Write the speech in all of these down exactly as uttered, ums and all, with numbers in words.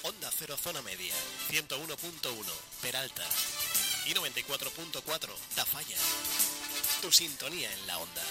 Onda Cero Zona Media, ciento uno punto uno Peralta y noventa y cuatro punto cuatro Tafalla. Tu sintonía en la onda.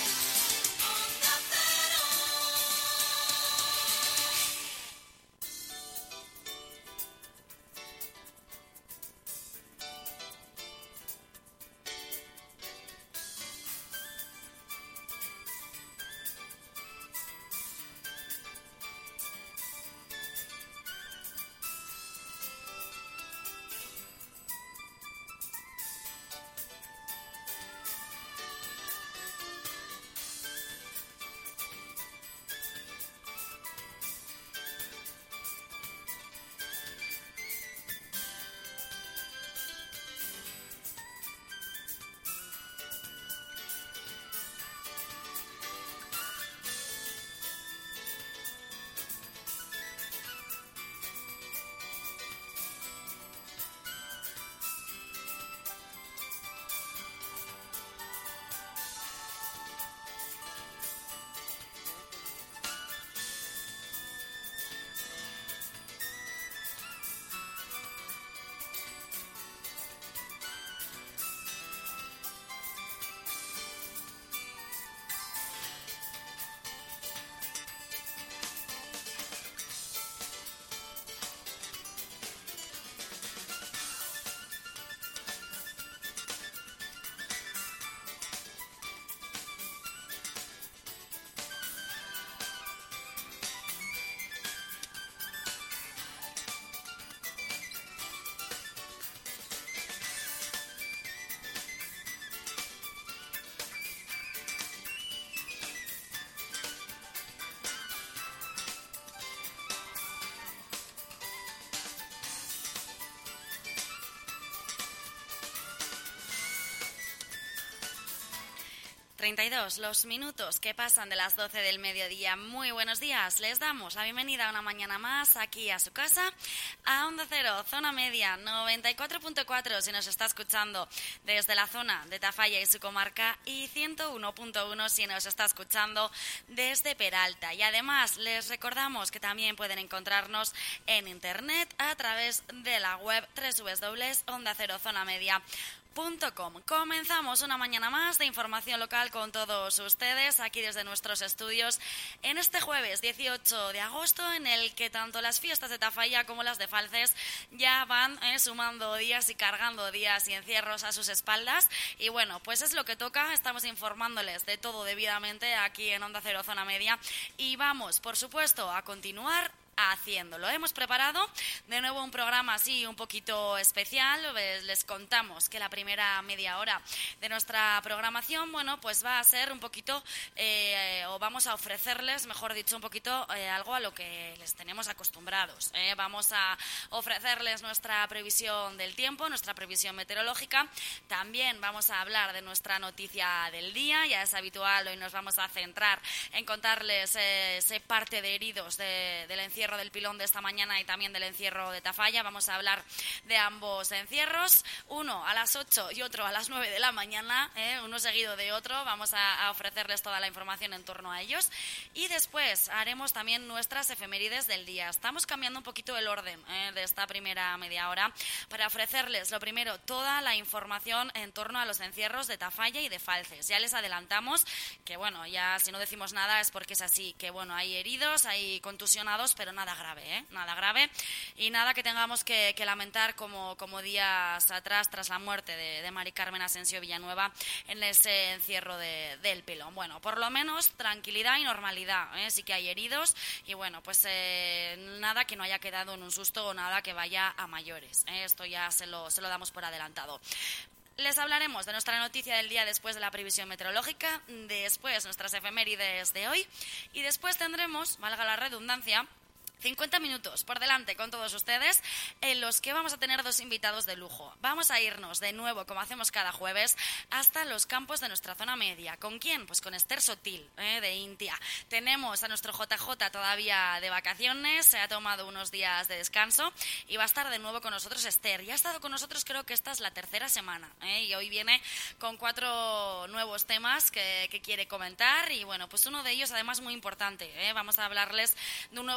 treinta y dos los minutos que pasan de las doce del mediodía. Muy buenos días. Les damos la bienvenida una mañana más aquí a su casa, a Onda Cero, Zona Media, noventa y cuatro punto cuatro si nos está escuchando desde la zona de Tafalla y su comarca, y ciento uno punto uno si nos está escuchando desde Peralta. Y además les recordamos que también pueden encontrarnos en internet a través de la web doble u doble u doble u punto onda cero zona media punto com. Comenzamos una mañana más de información local con todos ustedes aquí desde nuestros estudios en este jueves dieciocho de agosto, en el que tanto las fiestas de Tafalla como las de Falces ya van eh, sumando días y cargando días y encierros a sus espaldas. Y bueno, pues es lo que toca. Estamos informándoles de todo debidamente aquí en Onda Cero Zona Media y vamos, por supuesto, a continuar haciéndolo. Hemos preparado de nuevo un programa así un poquito especial. Les contamos que la primera media hora de nuestra programación, bueno, pues va a ser un poquito, eh, o vamos a ofrecerles, mejor dicho, un poquito eh, algo a lo que les tenemos acostumbrados. Eh. Vamos a ofrecerles nuestra previsión del tiempo, nuestra previsión meteorológica. También vamos a hablar de nuestra noticia del día. Ya es habitual, hoy nos vamos a centrar en contarles eh, ese parte de heridos de, del encierro del Pilón de esta mañana y también del encierro de Tafalla. Vamos a hablar de ambos encierros, uno a las ocho y otro a las nueve de la mañana, ¿eh? uno seguido de otro. Vamos a, a ofrecerles toda la información en torno a ellos y después haremos también nuestras efemérides del día. Estamos cambiando un poquito el orden ¿eh? de esta primera media hora para ofrecerles, lo primero, toda la información en torno a los encierros de Tafalla y de Falces. Ya les adelantamos que, bueno, ya si no decimos nada es porque es así, que bueno, hay heridos, hay contusionados, pero nada grave, ¿eh? Nada grave y nada que tengamos que, que lamentar como, como días atrás tras la muerte de, de Mari Carmen Asensio Villanueva en ese encierro de, del Pilón. Bueno, por lo menos tranquilidad y normalidad, ¿eh? Sí que hay heridos y bueno, pues eh, nada que no haya quedado en un susto o nada que vaya a mayores, ¿eh? Esto ya se lo, se lo damos por adelantado. Les hablaremos de nuestra noticia del día después de la previsión meteorológica, después nuestras efemérides de hoy y después tendremos, valga la redundancia, cincuenta minutos por delante con todos ustedes, en los que vamos a tener dos invitados de lujo. Vamos a irnos de nuevo, como hacemos cada jueves, hasta los campos de nuestra zona media. ¿Con quién? Pues con Esther Sotil, ¿eh? de Intia. Tenemos a nuestro J J todavía de vacaciones, se ha tomado unos días de descanso y va a estar de nuevo con nosotros Esther. Ya ha estado con nosotros, creo que esta es la tercera semana, ¿eh? y hoy viene con cuatro nuevos temas que, que quiere comentar y bueno, pues uno de ellos además muy importante, ¿eh? Vamos a hablarles de un nuevo servicio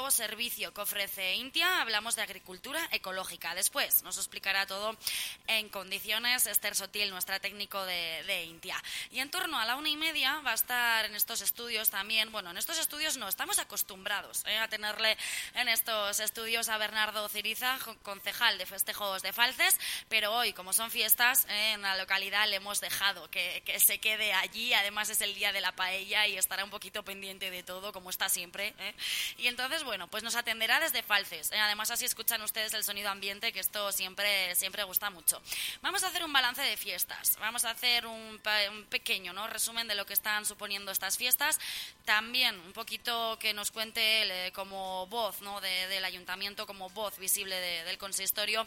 servicio que ofrece Intia, hablamos de agricultura ecológica. Después nos explicará todo en condiciones Esther Sotil, nuestra técnico de, de Intia. Y en torno a la una y media va a estar en estos estudios también, bueno, en estos estudios no, estamos acostumbrados ¿eh? a tenerle en estos estudios a Bernardo Ciriza, concejal de festejos de Falces, pero hoy, como son fiestas, ¿eh? en la localidad le hemos dejado que, que se quede allí. Además es el día de la paella y estará un poquito pendiente de todo, como está siempre, ¿eh? Y entonces, bueno, pues nos atenderá desde Falces, ¿eh? Además así escuchan ustedes el sonido ambiente, que esto siempre, siempre gusta mucho. Vamos a hacer un balance de fiestas, vamos a hacer un, un pequeño ¿no? resumen de lo que están suponiendo estas fiestas, también un poquito que nos cuente él, eh, como voz ¿no? de, del ayuntamiento, como voz visible de, del consistorio,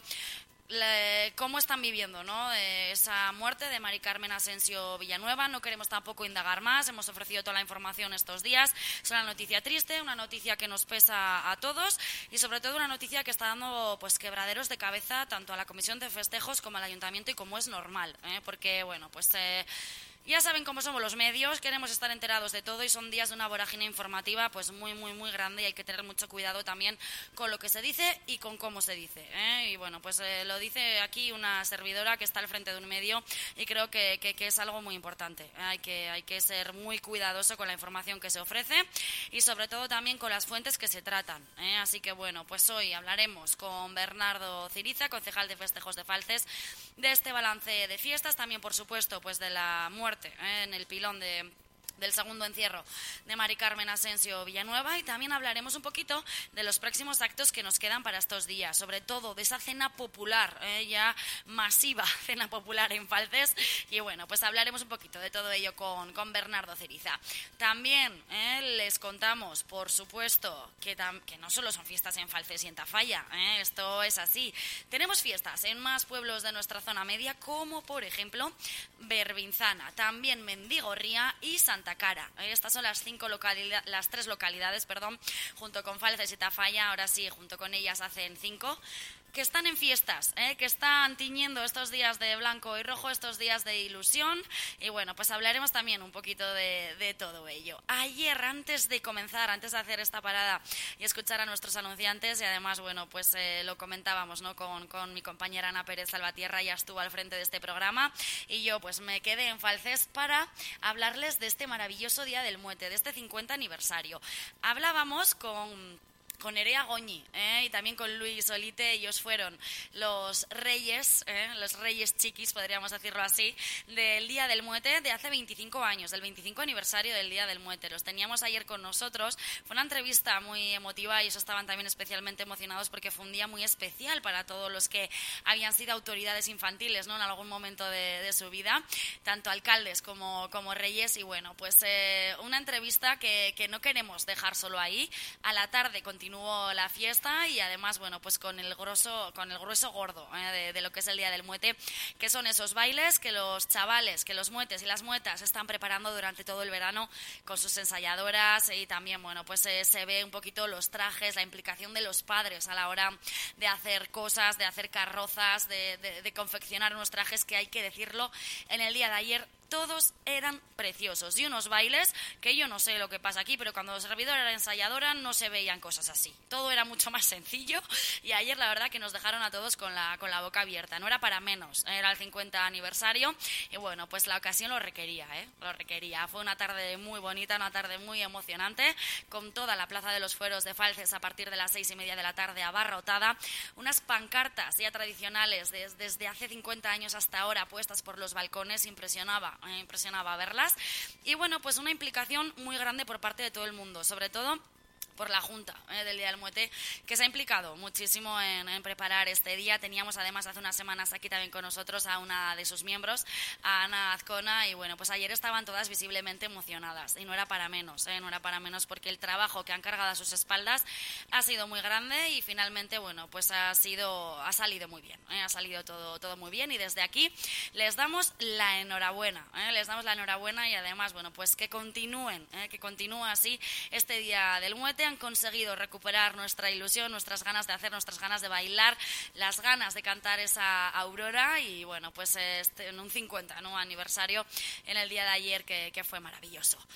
Le, cómo están viviendo ¿no? eh, esa muerte de Mari Carmen Asensio Villanueva. No queremos tampoco indagar más, hemos ofrecido toda la información estos días. Es una noticia triste, una noticia que nos pesa a todos y sobre todo una noticia que está dando pues quebraderos de cabeza tanto a la Comisión de Festejos como al Ayuntamiento, y como es normal, ¿eh? porque bueno, pues... Eh, Ya saben cómo somos los medios, queremos estar enterados de todo y son días de una vorágine informativa pues muy, muy, muy grande y hay que tener mucho cuidado también con lo que se dice y con cómo se dice, ¿eh? Y bueno, pues eh, lo dice aquí una servidora que está al frente de un medio y creo que, que, que es algo muy importante. Hay que, hay que ser muy cuidadoso con la información que se ofrece y sobre todo también con las fuentes que se tratan, ¿eh? Así que bueno, pues hoy hablaremos con Bernardo Ciriza, concejal de Festejos de Falces, de este balance de fiestas, también por supuesto pues de la muerte ¿eh? en el pilón de... del segundo encierro de Mari Carmen Asensio Villanueva, y también hablaremos un poquito de los próximos actos que nos quedan para estos días, sobre todo de esa cena popular, ¿eh? ya masiva cena popular en Falces, y bueno, pues hablaremos un poquito de todo ello con, con Bernardo Ciriza. También ¿eh? les contamos, por supuesto, que, tam- que no solo son fiestas en Falces y en Tafalla, ¿eh? esto es así. Tenemos fiestas en más pueblos de nuestra zona media, como por ejemplo Berbinzana, también Mendigorría y Santa Cara. Estas son las cinco localidades, las tres localidades, perdón, junto con Falces y Tafalla, ahora sí, junto con ellas hacen cinco, que están en fiestas, ¿eh? que están tiñendo estos días de blanco y rojo, estos días de ilusión, y bueno, pues hablaremos también un poquito de, de todo ello. Ayer, antes de comenzar, antes de hacer esta parada y escuchar a nuestros anunciantes, y además, bueno, pues eh, lo comentábamos, ¿no? Con, con mi compañera Ana Pérez Salvatierra, ya estuvo al frente de este programa, y yo pues me quedé en Falces para hablarles de este maravilloso Día del Muete, de este cincuenta aniversario. Hablábamos con... con Nerea Goñi ¿eh? y también con Luis Olite. Ellos fueron los reyes, ¿eh? los reyes chiquis, podríamos decirlo así, del Día del Muete de hace veinticinco años, del veinticinco aniversario del Día del Muete. Los teníamos ayer con nosotros, fue una entrevista muy emotiva y ellos estaban también especialmente emocionados porque fue un día muy especial para todos los que habían sido autoridades infantiles, ¿no? en algún momento de, de su vida, tanto alcaldes como, como reyes, y bueno, pues eh, una entrevista que, que no queremos dejar solo ahí. A la tarde continuamos la fiesta y además, bueno, pues con el grueso, con el grueso gordo ¿eh? de, de lo que es el Día del Muete, que son esos bailes que los chavales, que los muetes y las muetas están preparando durante todo el verano con sus ensayadoras, y también, bueno, pues eh, se ve un poquito los trajes, la implicación de los padres a la hora de hacer cosas, de hacer carrozas, de, de, de confeccionar unos trajes que, hay que decirlo, en el día de ayer todos eran preciosos, y unos bailes que yo no sé lo que pasa aquí, pero cuando el servidor era ensayadora no se veían cosas así. Todo era mucho más sencillo, y ayer la verdad que nos dejaron a todos con la, con la boca abierta. No era para menos, era el cincuenta aniversario y bueno, pues la ocasión lo requería, ¿eh? Lo requería. Fue una tarde muy bonita, una tarde muy emocionante, con toda la Plaza de los Fueros de Falces a partir de las seis y media de la tarde abarrotada. Unas pancartas ya tradicionales des, desde hace cincuenta años hasta ahora puestas por los balcones, impresionaba. Me impresionaba verlas, y bueno, pues una implicación muy grande por parte de todo el mundo, sobre todo por la Junta eh, del Día del Muete, que se ha implicado muchísimo en, en preparar este día. Teníamos además hace unas semanas aquí también con nosotros a una de sus miembros, a Ana Azcona, y bueno, pues ayer estaban todas visiblemente emocionadas, y no era para menos, eh, no era para menos, porque el trabajo que han cargado a sus espaldas ha sido muy grande y finalmente, bueno, pues ha sido, ha salido muy bien, eh, ha salido todo, todo muy bien, y desde aquí les damos la enhorabuena, eh, les damos la enhorabuena y además, bueno, pues que continúen, eh, que continúe así este Día del Muete. Han conseguido recuperar nuestra ilusión, nuestras ganas de hacer, nuestras ganas de bailar, las ganas de cantar esa Aurora, y bueno, pues este, en un cincuenta ¿no? aniversario en el día de ayer que, que fue maravilloso.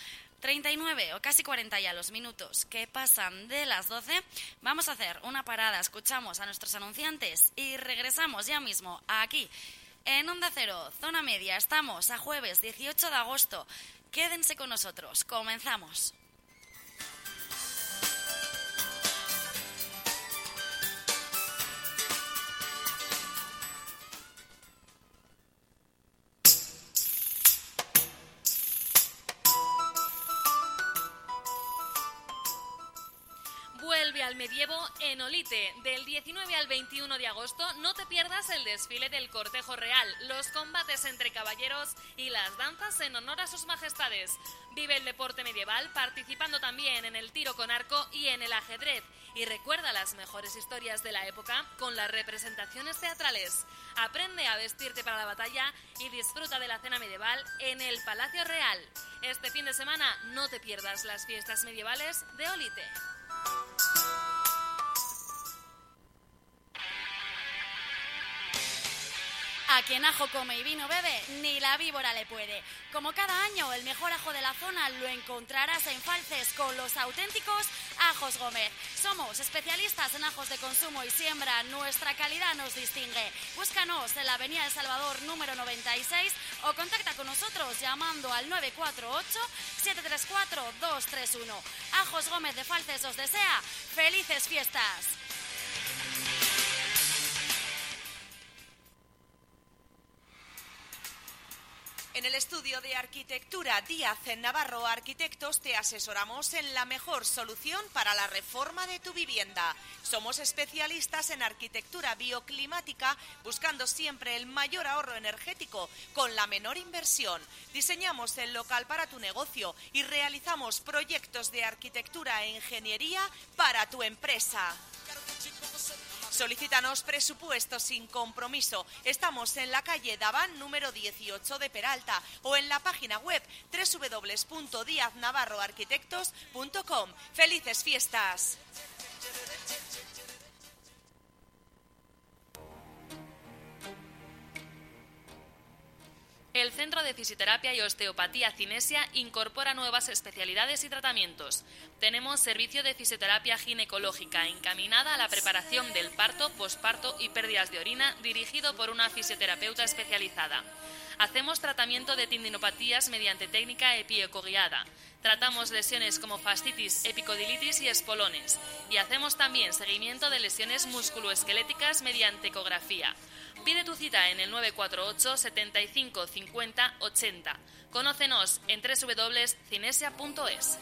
treinta y nueve o casi cuarenta ya los minutos que pasan de las doce. Vamos a hacer una parada, escuchamos a nuestros anunciantes y regresamos ya mismo aquí en Onda Cero, Zona Media. Estamos a jueves dieciocho de agosto. Quédense con nosotros, comenzamos. Vuelve al medievo en Olite. Del diecinueve al veintiuno de agosto no te pierdas el desfile del cortejo real, los combates entre caballeros y las danzas en honor a sus majestades. Vive el deporte medieval participando también en el tiro con arco y en el ajedrez. Y recuerda las mejores historias de la época con las representaciones teatrales. Aprende a vestirte para la batalla y disfruta de la cena medieval en el Palacio Real. Este fin de semana no te pierdas las fiestas medievales de Olite. A quien ajo come y vino bebe, ni la víbora le puede. Como cada año, el mejor ajo de la zona lo encontrarás en Falces con los auténticos Ajos Gómez. Somos especialistas en ajos de consumo y siembra. Nuestra calidad nos distingue. Búscanos en la Avenida de Salvador número noventa y seis o contacta con nosotros llamando al nueve cuatro ocho, siete tres cuatro, dos tres uno. Ajos Gómez de Falces os desea felices fiestas. En el estudio de arquitectura Díaz en Navarro Arquitectos te asesoramos en la mejor solución para la reforma de tu vivienda. Somos especialistas en arquitectura bioclimática, buscando siempre el mayor ahorro energético con la menor inversión. Diseñamos el local para tu negocio y realizamos proyectos de arquitectura e ingeniería para tu empresa. Solicítanos presupuestos sin compromiso. Estamos en la calle Daván número dieciocho de Peralta o en la página web doble u doble u doble u punto diaz navarro arquitectos punto com. ¡Felices fiestas! El Centro de Fisioterapia y Osteopatía Cinesia incorpora nuevas especialidades y tratamientos. Tenemos servicio de fisioterapia ginecológica encaminada a la preparación del parto, posparto y pérdidas de orina, dirigido por una fisioterapeuta especializada. Hacemos tratamiento de tendinopatías mediante técnica epiecoguiada. Tratamos lesiones como fascitis, epicondilitis y espolones. Y hacemos también seguimiento de lesiones musculoesqueléticas mediante ecografía. Pide tu cita en el nueve cuatro ocho, setenta y cinco, cincuenta, ochenta. Conócenos en doble u doble u doble u punto cinesia punto es.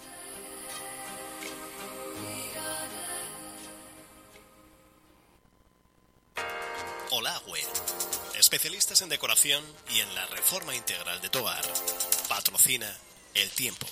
Olagüe, especialistas en decoración y en la reforma integral de tu hogar. Patrocina El Tiempo.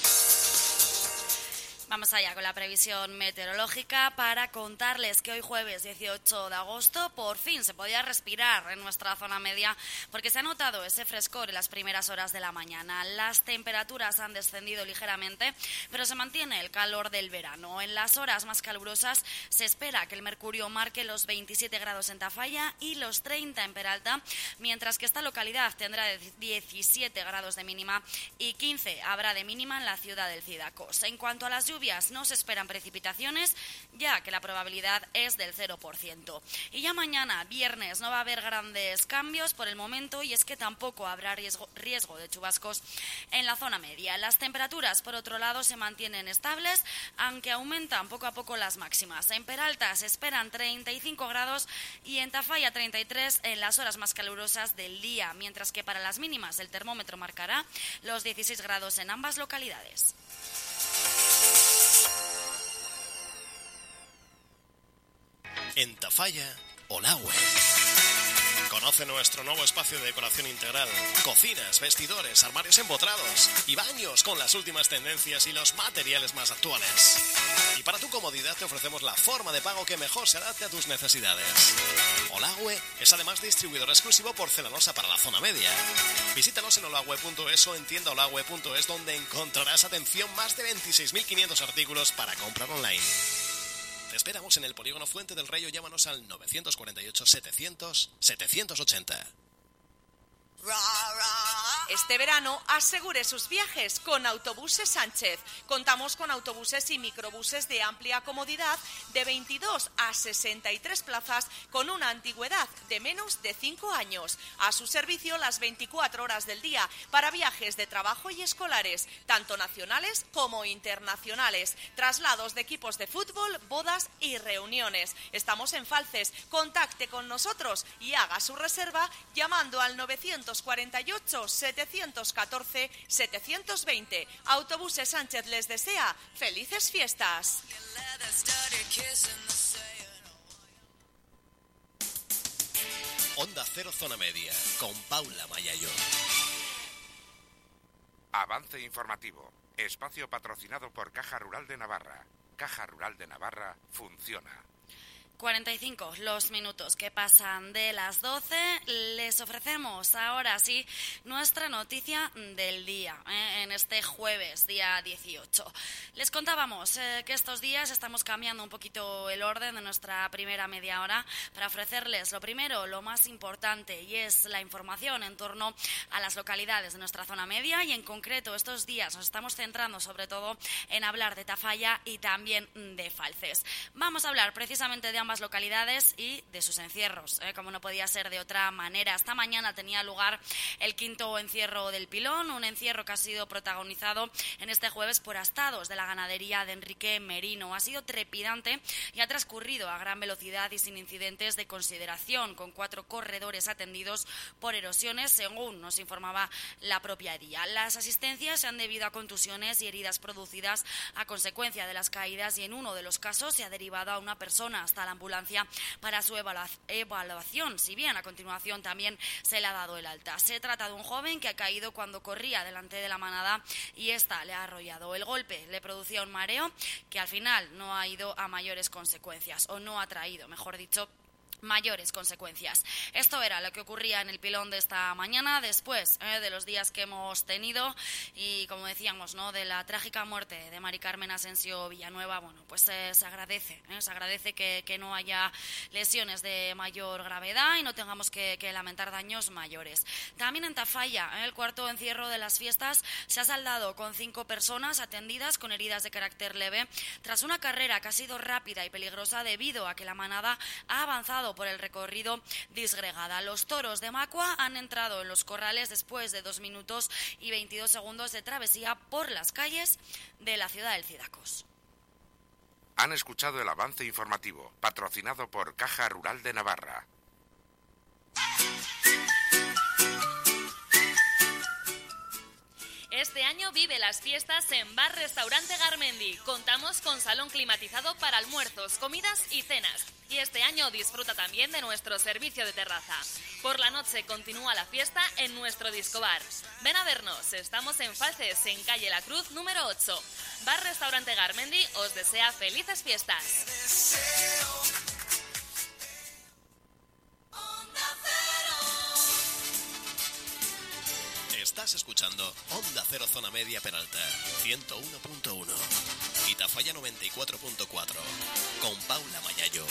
Vamos allá con la previsión meteorológica para contarles que hoy jueves dieciocho de agosto por fin se podía respirar en nuestra zona media porque se ha notado ese frescor en las primeras horas de la mañana. Las temperaturas han descendido ligeramente, pero se mantiene el calor del verano. En las horas más calurosas se espera que el mercurio marque los veintisiete grados en Tafalla y los treinta en Peralta, mientras que esta localidad tendrá diecisiete grados de mínima y quince habrá de mínima en la ciudad del Cidacos. En cuanto a las lluvias, no se esperan precipitaciones, ya que la probabilidad es del cero por ciento. Y ya mañana, viernes, no va a haber grandes cambios por el momento y es que tampoco habrá riesgo, riesgo de chubascos en la zona media. Las temperaturas, por otro lado, se mantienen estables, aunque aumentan poco a poco las máximas. En Peralta se esperan treinta y cinco grados y en Tafalla treinta y tres en las horas más calurosas del día, mientras que para las mínimas el termómetro marcará los dieciséis grados en ambas localidades. En Tafalla, Olagüe. Conoce nuestro nuevo espacio de decoración integral. Cocinas, vestidores, armarios empotrados y baños con las últimas tendencias y los materiales más actuales. Y para tu comodidad te ofrecemos la forma de pago que mejor se adapte a tus necesidades. Olagüe es además distribuidor exclusivo porcelanosa para la zona media. Visítanos en olagüe punto es o en tienda olagüe punto es, donde encontrarás, atención, más de veintiséis mil quinientos artículos para comprar online. Te esperamos en el Polígono Fuente del Rey o llámanos al nueve cuatro ocho, setecientos, setecientos ochenta. Este verano asegure sus viajes con Autobuses Sánchez. Contamos con autobuses y microbuses de amplia comodidad de veintidós a sesenta y tres plazas con una antigüedad de menos de cinco años. A su servicio las veinticuatro horas del día para viajes de trabajo y escolares, tanto nacionales como internacionales. Traslados de equipos de fútbol, bodas y reuniones. Estamos en Falces. Contacte con nosotros y haga su reserva llamando al novecientos cuarenta y ocho, setecientos catorce, setecientos veinte. Autobuses Sánchez les desea felices fiestas. Onda Cero Zona Media, con Paula Mayayo. Avance informativo. Espacio patrocinado por Caja Rural de Navarra. Caja Rural de Navarra funciona. cuarenta y cinco los minutos que pasan de las doce. Les ofrecemos ahora sí nuestra noticia del día, ¿eh? en este jueves, día dieciocho. Les contábamos eh, que estos días estamos cambiando un poquito el orden de nuestra primera media hora para ofrecerles lo primero, lo más importante, y es la información en torno a las localidades de nuestra zona media, y en concreto estos días nos estamos centrando sobre todo en hablar de Tafalla y también de Falces. Vamos a hablar precisamente de ambas localidades y de sus encierros, ¿eh? como no podía ser de otra manera. Esta mañana tenía lugar el quinto encierro del Pilón, un encierro que ha sido protagonizado en este jueves por astados de la ganadería de Enrique Merino. Ha sido trepidante y ha transcurrido a gran velocidad y sin incidentes de consideración, con cuatro corredores atendidos por erosiones, según nos informaba la propia Día. Las asistencias se han debido a contusiones y heridas producidas a consecuencia de las caídas, y en uno de los casos se ha derivado a una persona hasta la ambulancia para su evaluación, si bien a continuación también se le ha dado el alta. Se trata de un joven que ha caído cuando corría delante de la manada y ésta le ha arrollado. El golpe le producía un mareo que al final no ha ido a mayores consecuencias, o no ha traído, mejor dicho, mayores consecuencias. Esto era lo que ocurría en el Pilón de esta mañana, después eh, de los días que hemos tenido y, como decíamos, ¿no?, de la trágica muerte de Mari Carmen Asensio Villanueva. Bueno, pues eh, se agradece, eh, se agradece que, que no haya lesiones de mayor gravedad y no tengamos que, que lamentar daños mayores. También en Tafalla, eh, el cuarto encierro de las fiestas se ha saldado con cinco personas atendidas con heridas de carácter leve tras una carrera que ha sido rápida y peligrosa debido a que la manada ha avanzado por el recorrido disgregada. Los toros de Macua han entrado en los corrales después de dos minutos y veintidós segundos de travesía por las calles de la ciudad del Cidacos. Han escuchado el avance informativo, patrocinado por Caja Rural de Navarra. Este año vive las fiestas en Bar Restaurante Garmendi. Contamos con salón climatizado para almuerzos, comidas y cenas. Y este año disfruta también de nuestro servicio de terraza. Por la noche continúa la fiesta en nuestro discobar. Ven a vernos, estamos en Falces, en calle La Cruz, número ocho. Bar Restaurante Garmendi os desea felices fiestas. Estás escuchando Onda Cero Zona Media Peralta, ciento uno punto uno. Y Tafalla noventa y cuatro punto cuatro, con Paula Mayayo.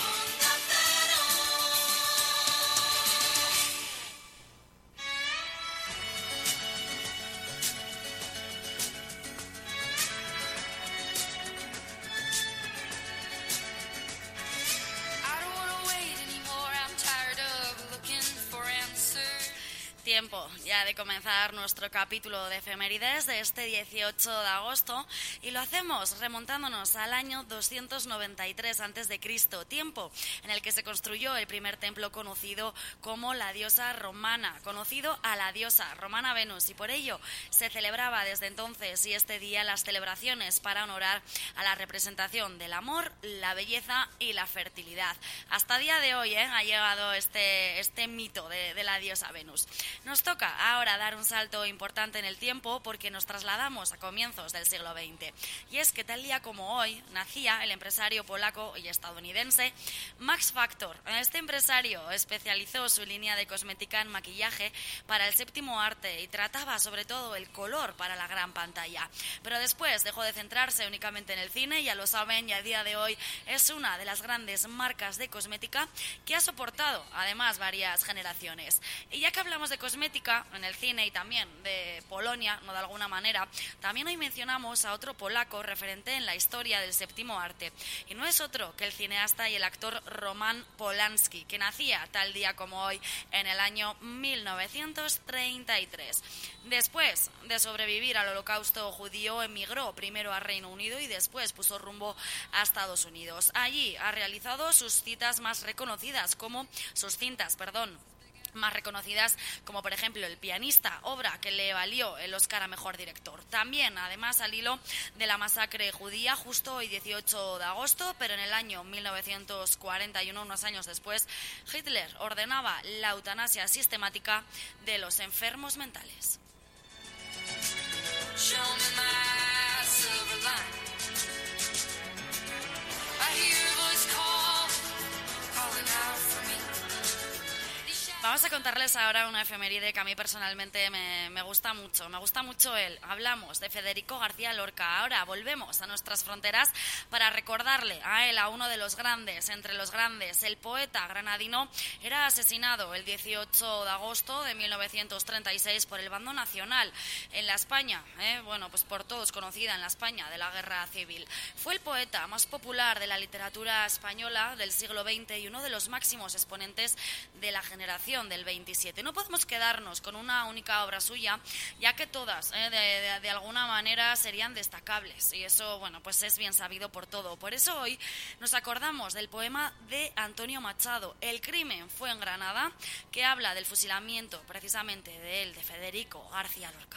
Tiempo ya de comenzar nuestro capítulo de efemérides de este dieciocho de agosto, y lo hacemos remontándonos al año doscientos noventa y tres antes de Cristo, tiempo en el que se construyó el primer templo conocido como la diosa romana, conocido a la diosa romana Venus, y por ello se celebraba desde entonces y este día las celebraciones para honorar a la representación del amor, la belleza y la fertilidad. Hasta el día de hoy ¿eh? ha llegado este, este mito de, de la diosa Venus. Nos toca ahora dar un salto importante en el tiempo porque nos trasladamos a comienzos del siglo veinte. Y es que tal día como hoy nacía el empresario polaco y estadounidense Max Factor. Este empresario especializó su línea de cosmética en maquillaje para el séptimo arte y trataba sobre todo el color para la gran pantalla. Pero después dejó de centrarse únicamente en el cine, ya lo saben, y a día de hoy es una de las grandes marcas de cosmética que ha soportado además varias generaciones. Y ya que hablamos de cosmética, cosmética en el cine y también de Polonia, no de alguna manera, también hoy mencionamos a otro polaco referente en la historia del séptimo arte. Y no es otro que el cineasta y el actor Roman Polanski, que nacía tal día como hoy en el año mil novecientos treinta y tres. Después de sobrevivir al Holocausto judío, emigró primero a Reino Unido y después puso rumbo a Estados Unidos. Allí ha realizado sus citas más reconocidas, como sus cintas, perdón, más reconocidas, como por ejemplo El pianista, obra que le valió el Oscar a Mejor Director. También, además, al hilo de la masacre judía, justo hoy dieciocho de agosto, pero en el año mil novecientos cuarenta y uno, unos años después, Hitler ordenaba la eutanasia sistemática de los enfermos mentales. Vamos a contarles ahora una efeméride que a mí personalmente me, me gusta mucho. Me gusta mucho él. Hablamos de Federico García Lorca. Ahora volvemos a nuestras fronteras para recordarle a él, a uno de los grandes, entre los grandes. El poeta granadino era asesinado el dieciocho de agosto de mil novecientos treinta y seis por el bando nacional en la España, ¿eh? bueno, pues por todos conocida en la España de la Guerra Civil. Fue el poeta más popular de la literatura española del siglo veinte y uno de los máximos exponentes de la generación del veintisiete. No podemos quedarnos con una única obra suya, ya que todas, eh, de, de, de alguna manera, serían destacables. Y eso, bueno, pues es bien sabido por todo. Por eso hoy nos acordamos del poema de Antonio Machado, El crimen fue en Granada, que habla del fusilamiento, precisamente de él, de Federico García Lorca.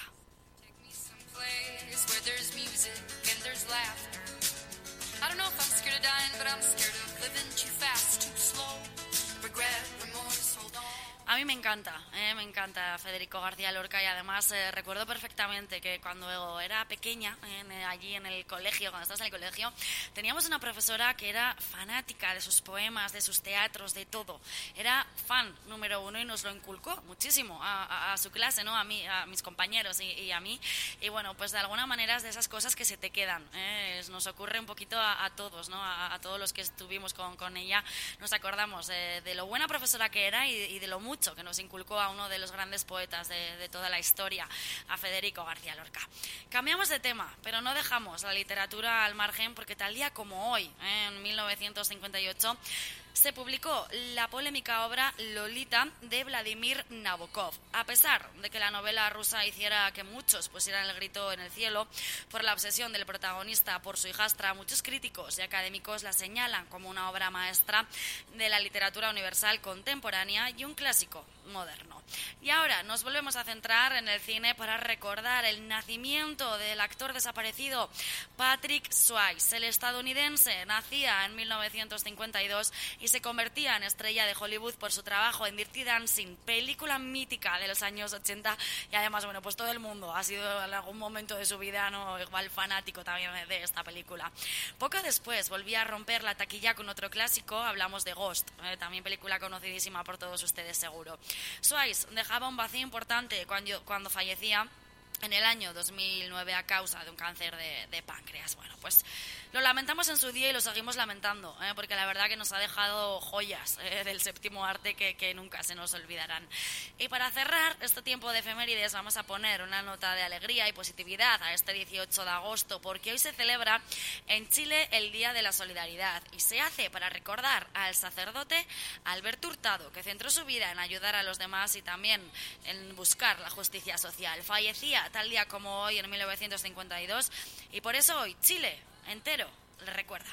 A mí me encanta, eh, me encanta Federico García Lorca y además eh, recuerdo perfectamente que cuando era pequeña, en, eh, allí en el colegio, cuando estabas en el colegio, teníamos una profesora que era fanática de sus poemas, de sus teatros, de todo. Era fan número uno y nos lo inculcó muchísimo a, a, a su clase, ¿no? A mí, a mis compañeros y, y a mí. Y bueno, pues de alguna manera es de esas cosas que se te quedan, ¿eh? Nos ocurre un poquito a, a todos, ¿no? A, a todos los que estuvimos con, con ella, nos acordamos eh, de lo buena profesora que era y, y de lo mucho que nos inculcó a uno de los grandes poetas de, de toda la historia, a Federico García Lorca. Cambiamos de tema, pero no dejamos la literatura al margen, porque tal día como hoy, ¿eh? en mil novecientos cincuenta y ocho, se publicó la polémica obra Lolita de Vladimir Nabokov. A pesar de que la novela rusa hiciera que muchos pusieran el grito en el cielo por la obsesión del protagonista por su hijastra, muchos críticos y académicos la señalan como una obra maestra de la literatura universal contemporánea y un clásico moderno. Y ahora nos volvemos a centrar en el cine para recordar el nacimiento del actor desaparecido Patrick Swayze. El estadounidense nacía en mil novecientos cincuenta y dos y se convertía en estrella de Hollywood por su trabajo en Dirty Dancing, película mítica de los años ochenta, y además, bueno, pues todo el mundo ha sido en algún momento de su vida, ¿no?, igual fanático también de esta película. Poco después volvía a romper la taquilla con otro clásico, hablamos de Ghost, eh, también película conocidísima por todos ustedes seguro. Swayze dejaba un vacío importante cuando, cuando fallecía en el año dos mil nueve a causa de un cáncer de, de páncreas. Bueno, pues lo lamentamos en su día y lo seguimos lamentando, ¿eh? porque la verdad que nos ha dejado joyas ¿eh? del séptimo arte que, que nunca se nos olvidarán. Y para cerrar este tiempo de efemérides vamos a poner una nota de alegría y positividad a este dieciocho de agosto, porque hoy se celebra en Chile el Día de la Solidaridad y se hace para recordar al sacerdote Alberto Hurtado, que centró su vida en ayudar a los demás y también en buscar la justicia social. Fallecía tal día como hoy en mil novecientos cincuenta y dos y por eso hoy Chile entero le recuerda.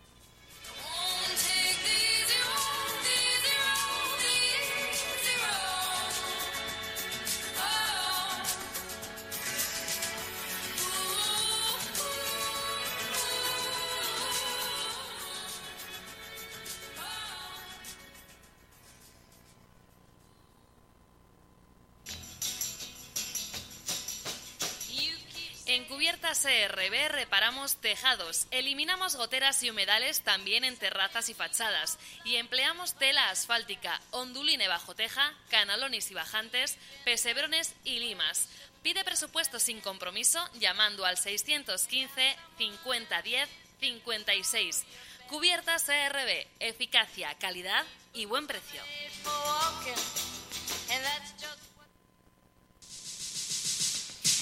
En Cubierta C R B reparamos tejados, eliminamos goteras y humedales también en terrazas y fachadas y empleamos tela asfáltica, onduline bajo teja, canalones y bajantes, pesebrones y limas. Pide presupuesto sin compromiso llamando al seiscientos quince cincuenta diez cincuenta y seis. Cubierta C R B, eficacia, calidad y buen precio.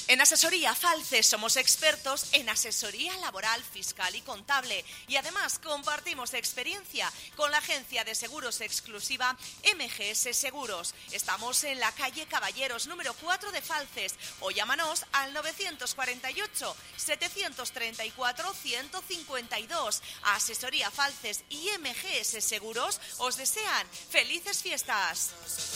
En Asesoría Falces somos expertos en asesoría laboral, fiscal y contable y además compartimos experiencia con la agencia de seguros exclusiva M G S Seguros. Estamos en la calle Caballeros número cuatro de Falces o llámanos al novecientos cuarenta y ocho, setecientos treinta y cuatro, ciento cincuenta y dos. Asesoría Falces y M G S Seguros os desean felices fiestas.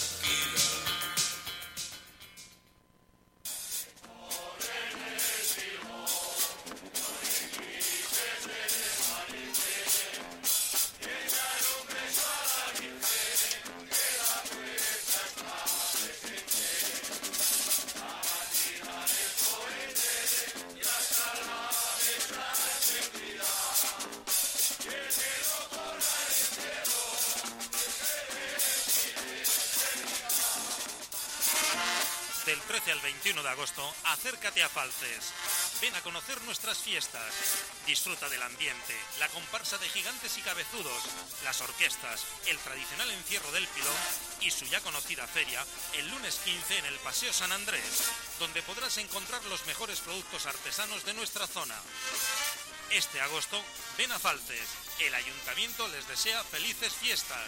Del trece al veintiuno de agosto, acércate a Falces. Ven a conocer nuestras fiestas. Disfruta del ambiente, la comparsa de gigantes y cabezudos, las orquestas, el tradicional encierro del pilón y su ya conocida feria el lunes quince en el Paseo San Andrés, donde podrás encontrar los mejores productos artesanos de nuestra zona. Este agosto, ven a Falces. El Ayuntamiento les desea felices fiestas.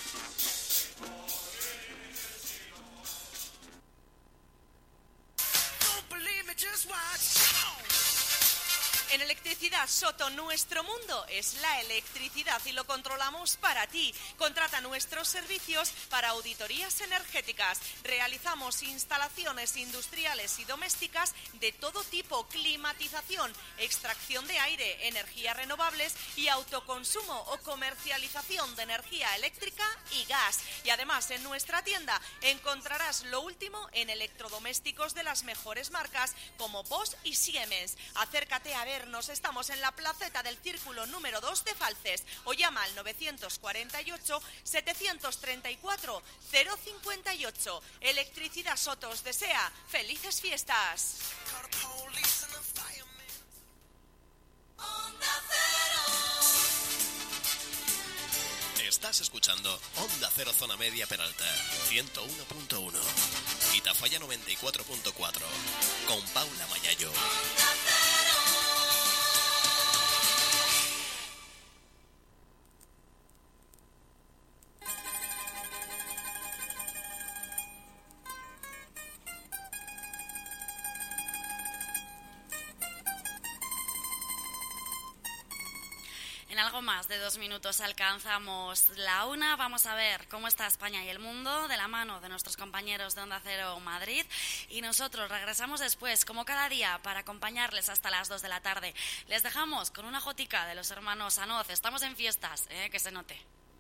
En Electricidad Soto, nuestro mundo es la electricidad y lo controlamos para ti. Contrata nuestros servicios para auditorías energéticas. Realizamos instalaciones industriales y domésticas de todo tipo, climatización, extracción de aire, energías renovables y autoconsumo o comercialización de energía eléctrica y gas. Y además en nuestra tienda encontrarás lo último en electrodomésticos de las mejores marcas como Bosch y Siemens. Acércate a ver. Nos estamos en la placeta del Círculo número dos de Falces o llama al novecientos cuarenta y ocho, setecientos treinta y cuatro, cero cincuenta y ocho. Electricidad Soto os desea felices fiestas. Estás escuchando Onda Cero Zona Media Peralta, ciento uno punto uno y Tafalla noventa y cuatro punto cuatro con Paula Mayayo. En algo más de dos minutos alcanzamos la una. Vamos a ver cómo está España y el mundo de la mano de nuestros compañeros de Onda Cero Madrid. Y nosotros regresamos después, como cada día, para acompañarles hasta las dos de la tarde. Les dejamos con una jotica de los hermanos Anoz. Estamos en fiestas, ¿eh? Que se note.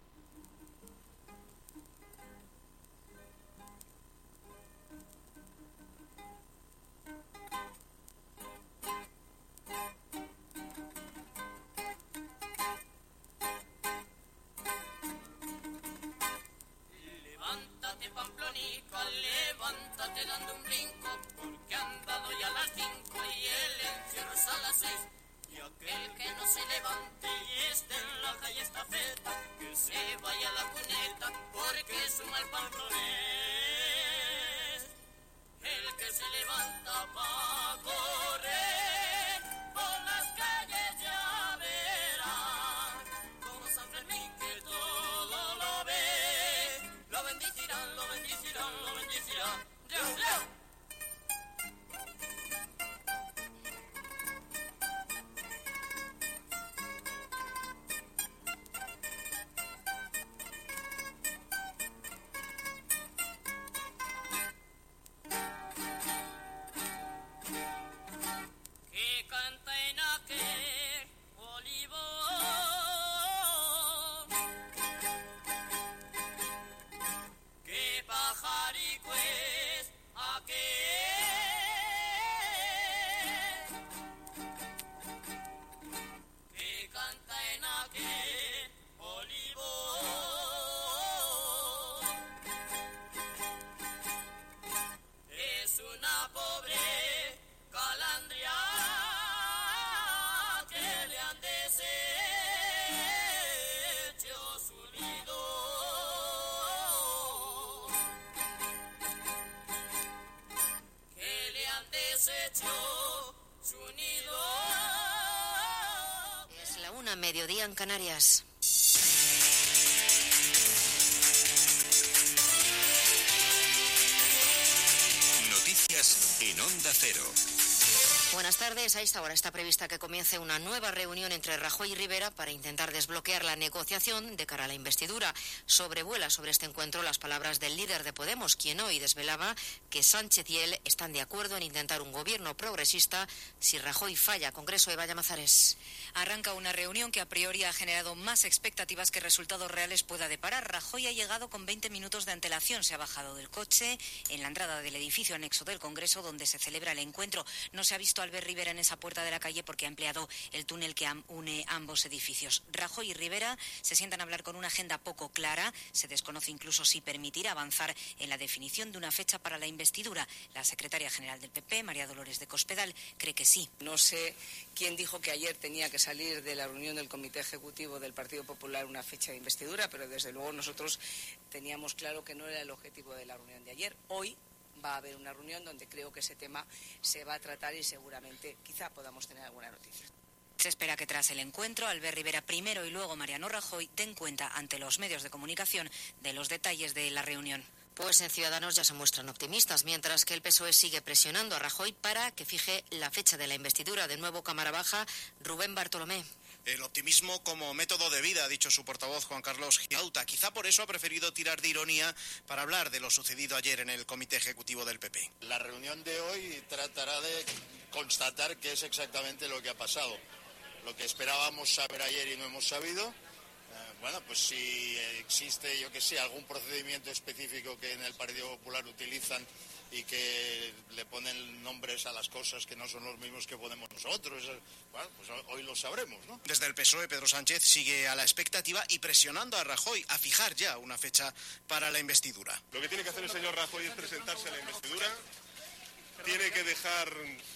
Levántate dando un brinco, porque han dado ya las cinco y el encierro es a las seis. Y aquel que no se levante y esté en la calle estafeta, que se vaya a la cuneta, porque es un mal pantronés. El que se levanta pa' correr por las calles ya verá, como San Fermín que todo lo ve, lo bendicirán, lo bendicirán, lo bendicirán. ¡Leo, leo! una, mediodía en Canarias. Noticias en Onda Cero. Buenas tardes. A esta hora está prevista que comience una nueva reunión entre Rajoy y Rivera para intentar desbloquear la negociación de cara a la investidura. Sobrevuela sobre este encuentro las palabras del líder de Podemos, quien hoy desvelaba que Sánchez y él están de acuerdo en intentar un gobierno progresista si Rajoy falla. Congreso, Eva Llamazares. Arranca una reunión que a priori ha generado más expectativas que resultados reales pueda deparar. Rajoy ha llegado con veinte minutos de antelación. Se ha bajado del coche en la entrada del edificio anexo del Congreso donde se celebra el encuentro. No se ha visto Albert Rivera en esa puerta de la calle porque ha empleado el túnel que une ambos edificios. Rajoy y Rivera se sientan a hablar con una agenda poco clara. Se desconoce incluso si permitirá avanzar en la definición de una fecha para la investidura. La secretaria general del P P, María Dolores de Cospedal, cree que sí. No sé quién dijo que ayer tenía que salir de la reunión del Comité Ejecutivo del Partido Popular una fecha de investidura, pero desde luego nosotros teníamos claro que no era el objetivo de la reunión de ayer. Hoy va a haber una reunión donde creo que ese tema se va a tratar y seguramente quizá podamos tener alguna noticia. Se espera que tras el encuentro, Albert Rivera primero y luego Mariano Rajoy den cuenta ante los medios de comunicación de los detalles de la reunión. Pues en Ciudadanos ya se muestran optimistas, mientras que el P S O E sigue presionando a Rajoy para que fije la fecha de la investidura. De nuevo, cámara baja, Rubén Bartolomé. El optimismo como método de vida, ha dicho su portavoz Juan Carlos Girauta. Quizá por eso ha preferido tirar de ironía para hablar de lo sucedido ayer en el Comité Ejecutivo del P P. La reunión de hoy tratará de constatar qué es exactamente lo que ha pasado. Lo que esperábamos saber ayer y no hemos sabido. Bueno, pues si existe, yo que sé, algún procedimiento específico que en el Partido Popular utilizan y que le ponen nombres a las cosas que no son los mismos que ponemos nosotros, bueno, pues hoy lo sabremos, ¿no? Desde el P S O E, Pedro Sánchez sigue a la expectativa y presionando a Rajoy a fijar ya una fecha para la investidura. Lo que tiene que hacer el señor Rajoy es presentarse a la investidura, tiene que dejar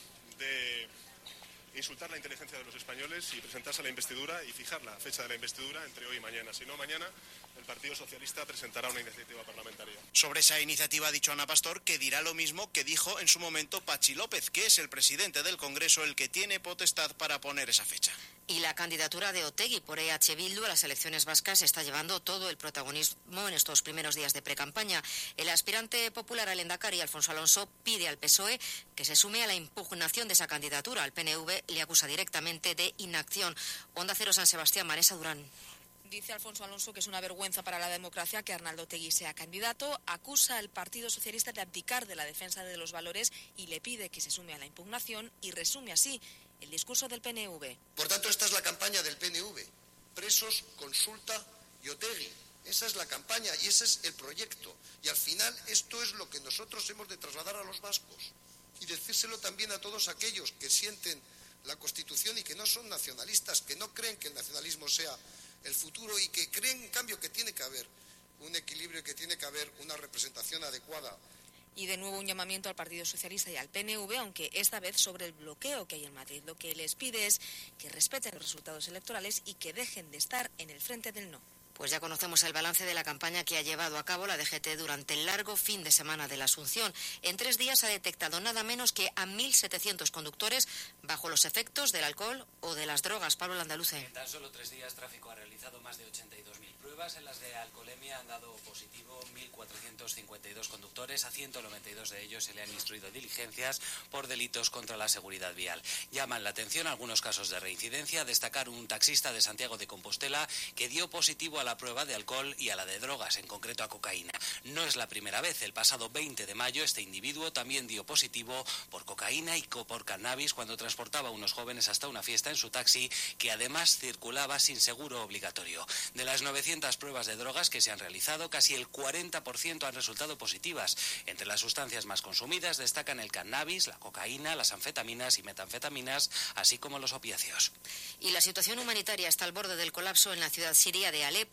de insultar la inteligencia de los españoles y presentarse a la investidura y fijar la fecha de la investidura entre hoy y mañana. Si no, mañana el Partido Socialista presentará una iniciativa parlamentaria. Sobre esa iniciativa ha dicho Ana Pastor que dirá lo mismo que dijo en su momento Patxi López, que es el presidente del Congreso el que tiene potestad para poner esa fecha. Y la candidatura de Otegi por E H Bildu a las elecciones vascas está llevando todo el protagonismo en estos primeros días de precampaña. El aspirante popular al lehendakari, Alfonso Alonso, pide al P S O E que se sume a la impugnación de esa candidatura. Al P N V le acusa directamente de inacción. Onda Cero San Sebastián, Vanessa Durán. Dice Alfonso Alonso que es una vergüenza para la democracia que Arnaldo Otegi sea candidato, acusa al Partido Socialista de abdicar de la defensa de los valores y le pide que se sume a la impugnación y resume así el discurso del P N V. Por tanto, esta es la campaña del P N V. Presos, consulta y Otegi. Esa es la campaña y ese es el proyecto. Y al final esto es lo que nosotros hemos de trasladar a los vascos y decírselo también a todos aquellos que sienten la Constitución y que no son nacionalistas, que no creen que el nacionalismo sea el futuro y que creen, en cambio, que tiene que haber un equilibrio, que tiene que haber una representación adecuada. Y de nuevo un llamamiento al Partido Socialista y al P N V, aunque esta vez sobre el bloqueo que hay en Madrid. Lo que les pide es que respeten los resultados electorales y que dejen de estar en el frente del no. Pues ya conocemos el balance de la campaña que ha llevado a cabo la D G T durante el largo fin de semana de la Asunción. En tres días ha detectado nada menos que a mil setecientos conductores bajo los efectos del alcohol o de las drogas. Pablo Landaluce. En tan solo tres días, tráfico ha realizado más de ochenta y dos mil pruebas. En las de alcoholemia han dado positivo mil cuatrocientos cincuenta y dos conductores. A ciento noventa y dos de ellos se le han instruido diligencias por delitos contra la seguridad vial. Llaman la atención algunos casos de reincidencia. Destacar un taxista de Santiago de Compostela que dio positivo a la prueba de alcohol y a la de drogas, en concreto a cocaína. No es la primera vez. El pasado veinte de mayo este individuo también dio positivo por cocaína y por cannabis cuando transportaba a unos jóvenes hasta una fiesta en su taxi, que además circulaba sin seguro obligatorio. De las novecientas pruebas de drogas que se han realizado, casi el cuarenta por ciento han resultado positivas. Entre las sustancias más consumidas destacan el cannabis, la cocaína, las anfetaminas y metanfetaminas, así como los opiáceos. Y la situación humanitaria está al borde del colapso en la ciudad siria de Alepo.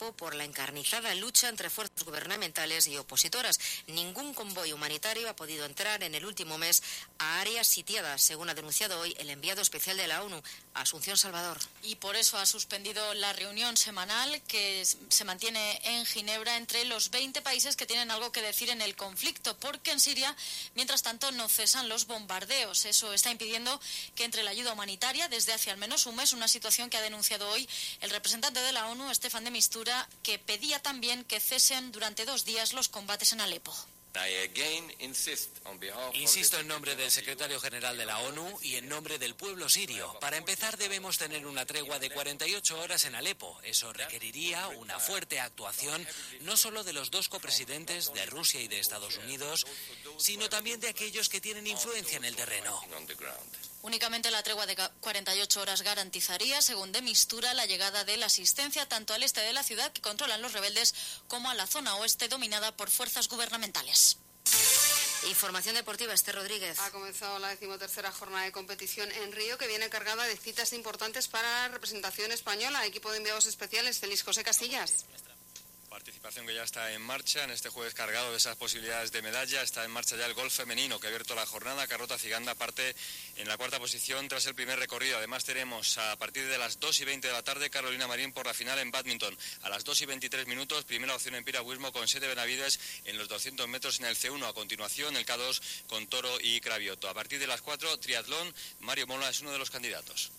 Alepo por la encarnizada lucha entre fuerzas gubernamentales y opositoras. Ningún convoy humanitario ha podido entrar en el último mes a áreas sitiadas, según ha denunciado hoy el enviado especial de la ONU, Asunción Salvador. Y por eso ha suspendido la reunión semanal que se mantiene en Ginebra entre los veinte países que tienen algo que decir en el conflicto, porque en Siria, mientras tanto, no cesan los bombardeos. Eso está impidiendo que entre la ayuda humanitaria desde hace al menos un mes, una situación que ha denunciado hoy el representante de la ONU, Stefan de Mistura, que pedía también que cesen durante dos días los combates en Alepo. Insisto en nombre del secretario general de la ONU y en nombre del pueblo sirio. Para empezar, debemos tener una tregua de cuarenta y ocho horas en Alepo. Eso requeriría una fuerte actuación no solo de los dos copresidentes, de Rusia y de Estados Unidos, sino también de aquellos que tienen influencia en el terreno. Únicamente la tregua de cuarenta y ocho horas garantizaría, según de Mistura, la llegada de la asistencia tanto al este de la ciudad, que controlan los rebeldes, como a la zona oeste, dominada por fuerzas gubernamentales. Información deportiva, Esther Rodríguez. Ha comenzado la decimotercera jornada de competición en Río, que viene cargada de citas importantes para la representación española. Equipo de enviados especiales, Félix José Casillas. Participación que ya está en marcha en este jueves cargado de esas posibilidades de medalla. Está en marcha ya el golf femenino que ha abierto la jornada. Carlota Ciganda parte en la cuarta posición tras el primer recorrido. Además tenemos a partir de las dos y veinte de la tarde Carolina Marín por la final en bádminton. A las dos y veintitrés minutos, primera opción en piragüismo con Sete Benavides en los doscientos metros en el C uno. A continuación el K dos con Toro y Cravioto. A partir de las cuatro, triatlón. Mario Mola es uno de los candidatos.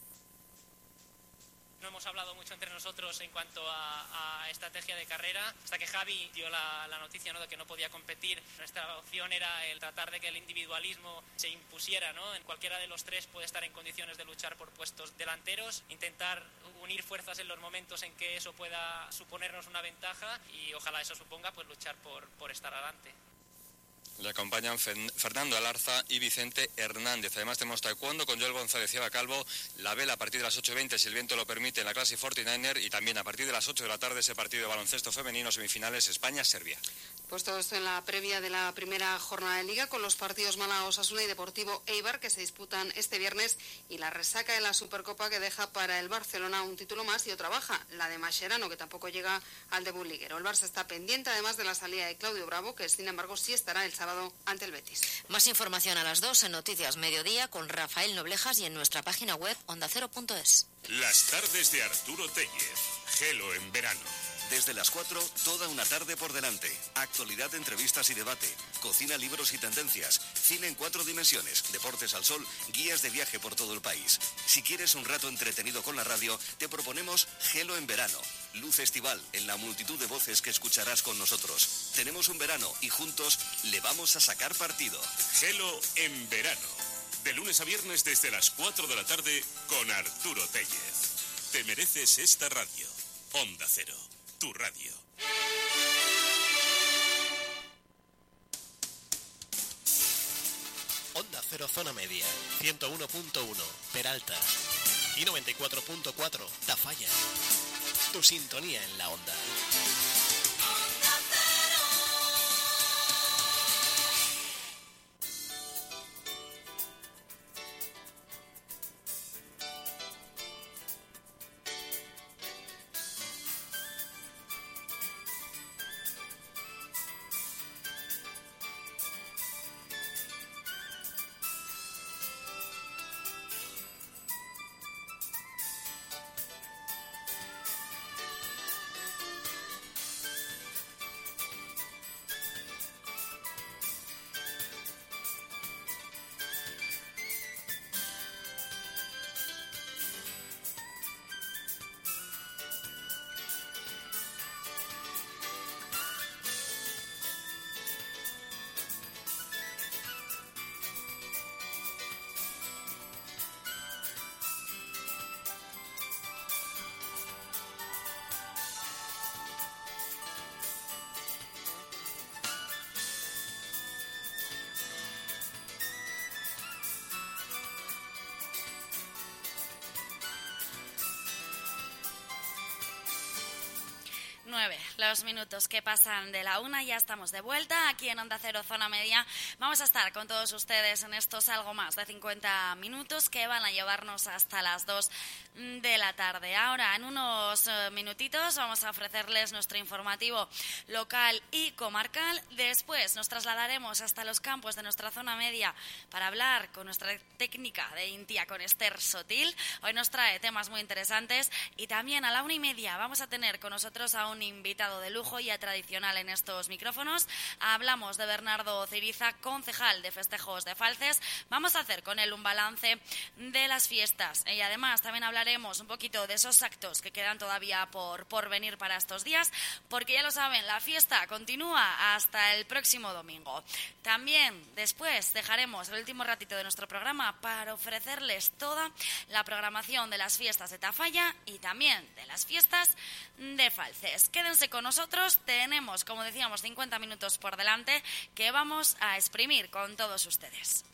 No hemos hablado mucho entre nosotros en cuanto a, a estrategia de carrera, hasta que Javi dio la, la noticia, ¿no?, de que no podía competir. Nuestra opción era el tratar de que el individualismo se impusiera, ¿no? En cualquiera de los tres puede estar en condiciones de luchar por puestos delanteros, intentar unir fuerzas en los momentos en que eso pueda suponernos una ventaja y ojalá eso suponga pues luchar por, por estar adelante. Le acompañan Fernando Alarza y Vicente Hernández. Además tenemos taekwondo con Joel González y Eva Calvo. La vela a partir de las ocho y veinte, si el viento lo permite, en la clase cuarenta y nueve. Y también a partir de las ocho de la tarde ese partido de baloncesto femenino, semifinales España-Serbia. Pues todo esto en la previa de la primera jornada de Liga, con los partidos Málaga-Osasuna y Deportivo Eibar, que se disputan este viernes, y la resaca de la Supercopa, que deja para el Barcelona un título más y otra baja, la de Mascherano, que tampoco llega al debut liguero. El Barça está pendiente además de la salida de Claudio Bravo, que sin embargo sí estará el sábado ante el Betis. Más información a las dos en Noticias Mediodía con Rafael Noblejas y en nuestra página web onda cero punto es. Las tardes de Arturo Tellez. Gelo en verano. Desde las cuatro, toda una tarde por delante. Actualidad, entrevistas y debate. Cocina, libros y tendencias. Cine en cuatro dimensiones. Deportes al sol. Guías de viaje por todo el país. Si quieres un rato entretenido con la radio, te proponemos Gelo en verano. Luz estival en la multitud de voces que escucharás con nosotros. Tenemos un verano y juntos le vamos a sacar partido. Gelo en verano. De lunes a viernes desde las cuatro de la tarde con Arturo Tellez. Te mereces esta radio. Onda Cero. Tu radio. Onda Cero Zona Media, ciento uno punto uno, Peralta y noventa y cuatro punto cuatro, Tafalla. Tu sintonía en la onda. Nueve, los minutos que pasan de la una, ya estamos de vuelta aquí en Onda Cero Zona Media. Vamos a estar con todos ustedes en estos algo más de cincuenta minutos que van a llevarnos hasta las dos de la tarde. Ahora, en unos minutitos, vamos a ofrecerles nuestro informativo local y comarcal. Después nos trasladaremos hasta los campos de nuestra zona media para hablar con nuestra técnica de Intia, con Esther Sotil. Hoy nos trae temas muy interesantes y también a la una y media vamos a tener con nosotros a un invitado de lujo ya tradicional en estos micrófonos. Hablamos de Bernardo Ciriza, concejal de festejos de Falces. Vamos a hacer con él un balance de las fiestas y además también hablaremos un poquito de esos actos que quedan todavía por, por venir para estos días, porque ya lo saben, la fiesta continúa hasta el próximo domingo. También después dejaremos el último ratito de nuestro programa para ofrecerles toda la programación de las fiestas de Tafalla y también de las fiestas de Falces. Quédense con nosotros, tenemos, como decíamos, cincuenta minutos por delante que vamos a exprimir con todos ustedes.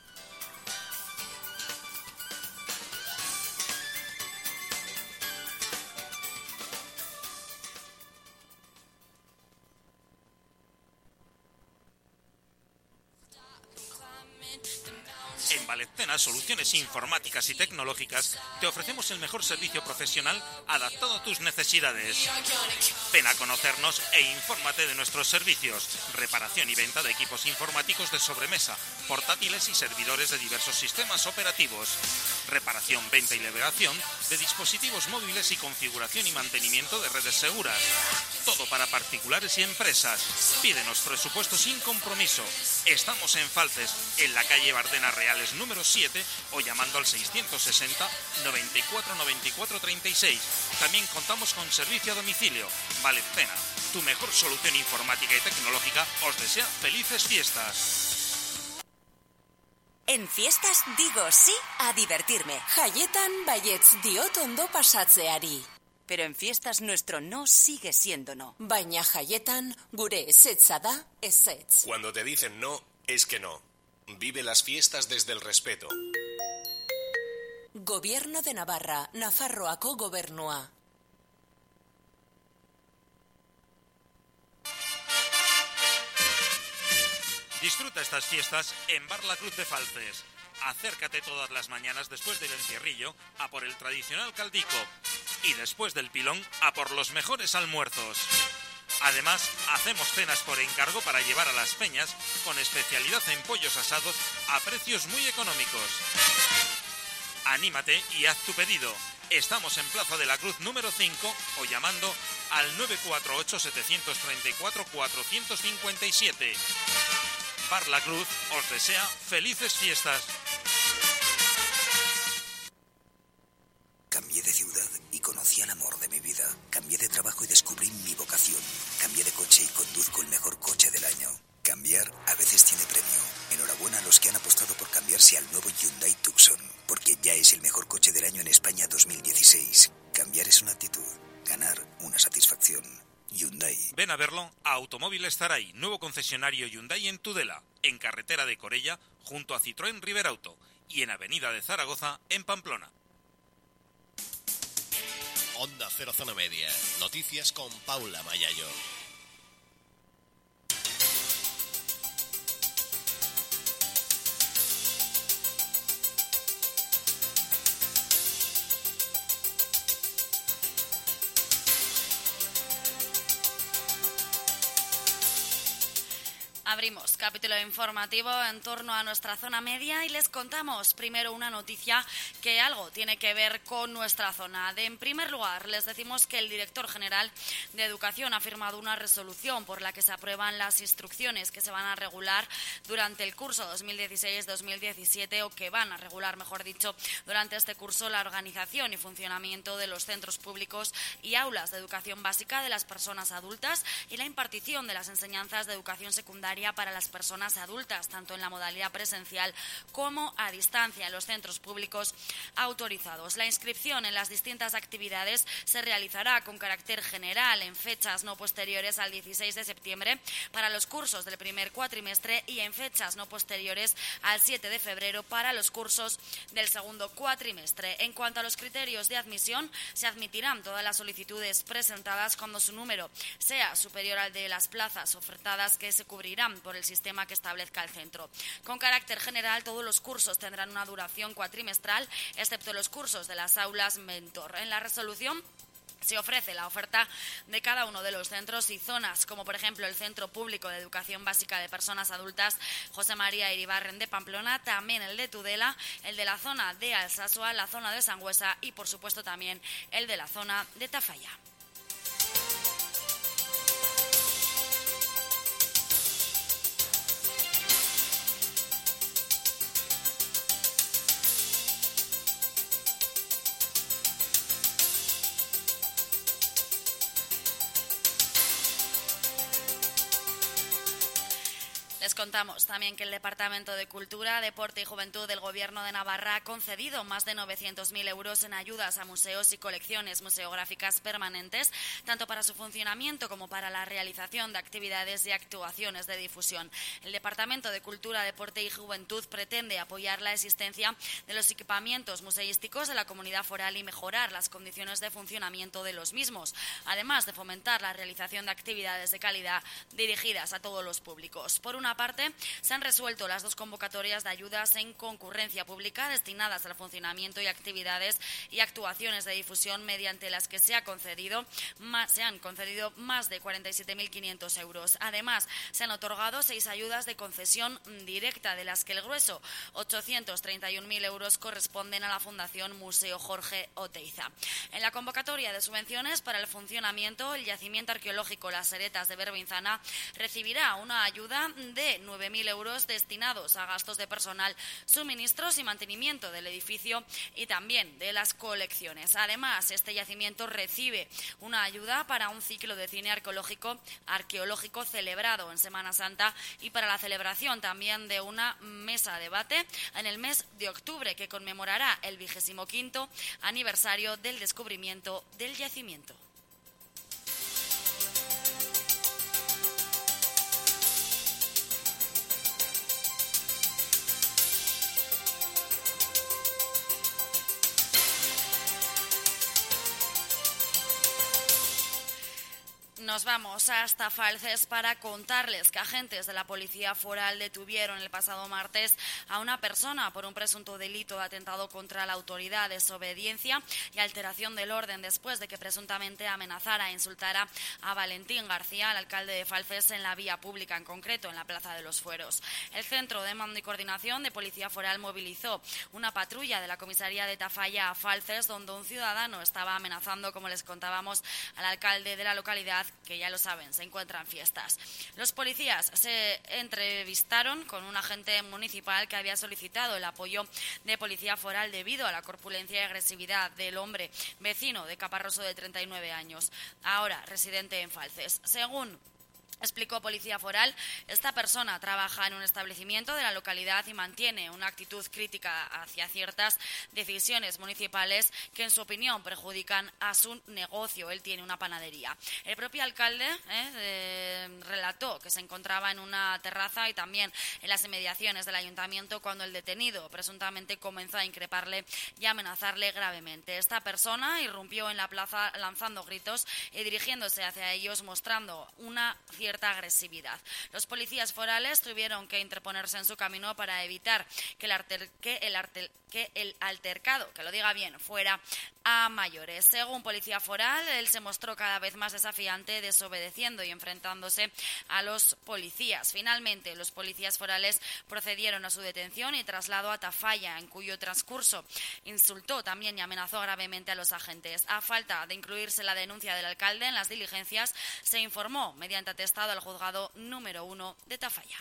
En Valentena Soluciones Informáticas y Tecnológicas te ofrecemos el mejor servicio profesional adaptado a tus necesidades. Ven a conocernos e infórmate de nuestros servicios. Reparación y venta de equipos informáticos de sobremesa, portátiles y servidores de diversos sistemas operativos. Reparación, venta y navegación de dispositivos móviles y configuración y mantenimiento de redes seguras. Todo para particulares y empresas. Pídenos presupuesto sin compromiso. Estamos en Falces, en la calle Bardena Reales número siete o llamando al seiscientos sesenta, noventa y cuatro, noventa y cuatro, treinta y seis. También contamos con servicio a domicilio. Valentena, tu mejor solución informática y tecnológica, os desea felices fiestas. En fiestas digo sí a divertirme. Jaietan baietz diot ondo pasatzeari. Pero en fiestas nuestro no sigue siendo no. Baina jaietan gure ezetza da ezetz. Cuando te dicen no, es que no. Vive las fiestas desde el respeto. Gobierno de Navarra, Nafarroako gobernua. Disfruta estas fiestas en Bar La Cruz de Falces. Acércate todas las mañanas después del encierrillo a por el tradicional caldico y después del pilón a por los mejores almuerzos. Además, hacemos cenas por encargo para llevar a las peñas con especialidad en pollos asados a precios muy económicos. Anímate y haz tu pedido. Estamos en Plaza de la Cruz número cinco o llamando al nueve cuatro ocho, siete tres cuatro, cuatro cinco siete. Bar La Cruz os desea felices fiestas. Cambié de ciudad y conocí al amor de mi vida. Cambié de trabajo y descubrí mi vocación. Cambié de coche y conduzco el mejor coche del año. Cambiar a veces tiene premio. Enhorabuena a los que han apostado por cambiarse al nuevo Hyundai Tucson, porque ya es el mejor coche del año en España dos mil dieciséis. Cambiar es una actitud, ganar una satisfacción. Hyundai. Ven a verlo a Automóviles Zaray, nuevo concesionario Hyundai en Tudela, en carretera de Corella, junto a Citroën Riberauto, y en Avenida de Zaragoza, en Pamplona. Onda Cero Zona Media. Noticias con Paula Mayayo. Abrimos capítulo informativo en torno a nuestra zona media y les contamos primero una noticia que algo tiene que ver con nuestra zona. De, en primer lugar, les decimos que el director general de Educación ha firmado una resolución por la que se aprueban las instrucciones que se van a regular durante el curso dos mil dieciséis dos mil diecisiete o que van a regular, mejor dicho, durante este curso la organización y funcionamiento de los centros públicos y aulas de educación básica de las personas adultas y la impartición de las enseñanzas de educación secundaria sanitaria para las personas adultas, tanto en la modalidad presencial como a distancia en los centros públicos autorizados. La inscripción en las distintas actividades se realizará con carácter general en fechas no posteriores al dieciséis de septiembre para los cursos del primer cuatrimestre y en fechas no posteriores al siete de febrero para los cursos del segundo cuatrimestre. En cuanto a los criterios de admisión, se admitirán todas las solicitudes presentadas cuando su número sea superior al de las plazas ofertadas, que se cubrirán por el sistema que establezca el centro. Con carácter general, todos los cursos tendrán una duración cuatrimestral, excepto los cursos de las aulas mentor. En la resolución se ofrece la oferta de cada uno de los centros y zonas, como por ejemplo el Centro Público de Educación Básica de Personas Adultas José María Iribarren de Pamplona, también el de Tudela, el de la zona de Alsasua, la zona de Sangüesa y por supuesto también el de la zona de Tafalla. Les contamos también que el Departamento de Cultura, Deporte y Juventud del Gobierno de Navarra ha concedido más de novecientos mil euros en ayudas a museos y colecciones museográficas permanentes, tanto para su funcionamiento como para la realización de actividades y actuaciones de difusión. El Departamento de Cultura, Deporte y Juventud pretende apoyar la existencia de los equipamientos museísticos de la comunidad foral y mejorar las condiciones de funcionamiento de los mismos, además de fomentar la realización de actividades de calidad dirigidas a todos los públicos. Por una parte, se han resuelto las dos convocatorias de ayudas en concurrencia pública destinadas al funcionamiento y actividades y actuaciones de difusión, mediante las que se ha concedido más, se han concedido más de cuarenta y siete mil quinientos euros. Además, se han otorgado seis ayudas de concesión directa, de las que el grueso, ochocientos treinta y un mil euros, corresponden a la Fundación Museo Jorge Oteiza. En la convocatoria de subvenciones para el funcionamiento, el yacimiento arqueológico Las Heretas de Berbinzana recibirá una ayuda de nueve mil euros destinados a gastos de personal, suministros y mantenimiento del edificio y también de las colecciones. Además, este yacimiento recibe una ayuda para un ciclo de cine arqueológico, arqueológico celebrado en Semana Santa y para la celebración también de una mesa debate en el mes de octubre, que conmemorará el vigésimo quinto aniversario del descubrimiento del yacimiento. Nos vamos hasta Falces para contarles que agentes de la Policía Foral detuvieron el pasado martes a una persona por un presunto delito de atentado contra la autoridad, desobediencia y alteración del orden, después de que presuntamente amenazara e insultara a Valentín García, el alcalde de Falces, en la vía pública, en concreto en la Plaza de los Fueros. El Centro de Mando y Coordinación de Policía Foral movilizó una patrulla de la comisaría de Tafalla a Falces, donde un ciudadano estaba amenazando, como les contábamos, al alcalde de la localidad, que ya lo saben, se encuentran fiestas. Los policías se entrevistaron con un agente municipal que había solicitado el apoyo de Policía Foral debido a la corpulencia y agresividad del hombre, vecino de Caparroso de treinta y nueve años, ahora residente en Falces. Según explicó Policía Foral, esta persona trabaja en un establecimiento de la localidad y mantiene una actitud crítica hacia ciertas decisiones municipales que, en su opinión, perjudican a su negocio. Él tiene una panadería. El propio alcalde eh, eh, relató que se encontraba en una terraza y también en las inmediaciones del ayuntamiento cuando el detenido presuntamente comenzó a increparle y amenazarle gravemente. Esta persona irrumpió en la plaza lanzando gritos y dirigiéndose hacia ellos, mostrando una cierta agresividad. Los policías forales tuvieron que interponerse en su camino para evitar que el, alter, que, el alter, que el altercado, que lo diga bien, fuera a mayores. Según Policía Foral, él se mostró cada vez más desafiante, desobedeciendo y enfrentándose a los policías. Finalmente, los policías forales procedieron a su detención y traslado a Tafalla, en cuyo transcurso insultó también y amenazó gravemente a los agentes. A falta de incluirse la denuncia del alcalde en las diligencias, se informó mediante atestado al juzgado número uno de Tafalla.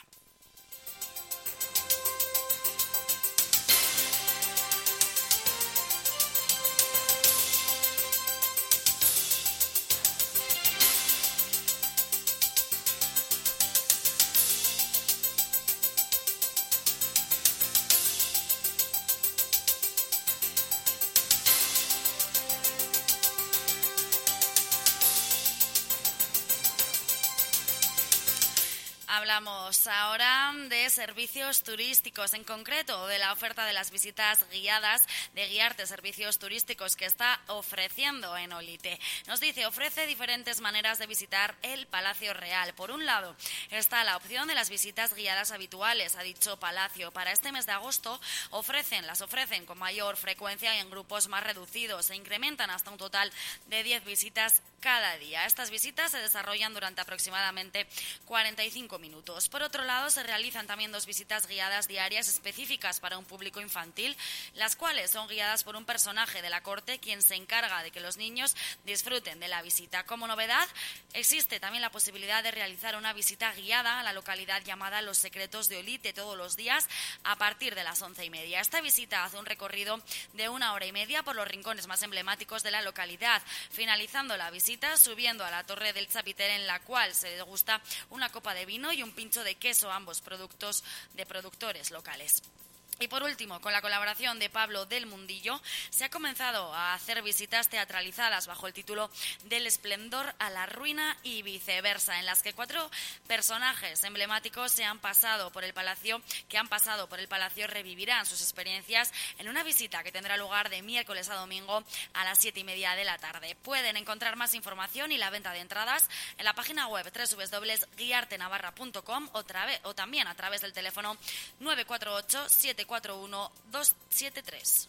Hablamos ahora de servicios turísticos, en concreto de la oferta de las visitas guiadas de Guiarte Servicios Turísticos que está ofreciendo en Olite. Nos dice, ofrece diferentes maneras de visitar el Palacio Real. Por un lado, está la opción de las visitas guiadas habituales a dicho palacio. Para este mes de agosto ofrecen, las ofrecen con mayor frecuencia y en grupos más reducidos. Se incrementan hasta un total de diez visitas cada día. Estas visitas se desarrollan durante aproximadamente cuarenta y cinco minutos. Por otro lado, se realizan también dos visitas guiadas diarias específicas para un público infantil, las cuales son guiadas por un personaje de la corte quien se encarga de que los niños disfruten de la visita. Como novedad, existe también la posibilidad de realizar una visita guiada a la localidad llamada Los Secretos de Olite todos los días a partir de las once y media. Esta visita hace un recorrido de una hora y media por los rincones más emblemáticos de la localidad, finalizando la visita subiendo a la Torre del Chapitel, en la cual se degusta una copa de vino y un pincho de queso, ambos productos de productores locales. Y por último, con la colaboración de Pablo del Mundillo, se ha comenzado a hacer visitas teatralizadas bajo el título Del esplendor a la ruina y viceversa, en las que cuatro personajes emblemáticos se han pasado por el palacio, que han pasado por el palacio revivirán sus experiencias en una visita que tendrá lugar de miércoles a domingo a las siete y media de la tarde. Pueden encontrar más información y la venta de entradas en la página web doble u doble u doble u punto guiarte navarra punto com o, o también a través del teléfono nueve cuatro ocho siete cuatro uno dos siete tres.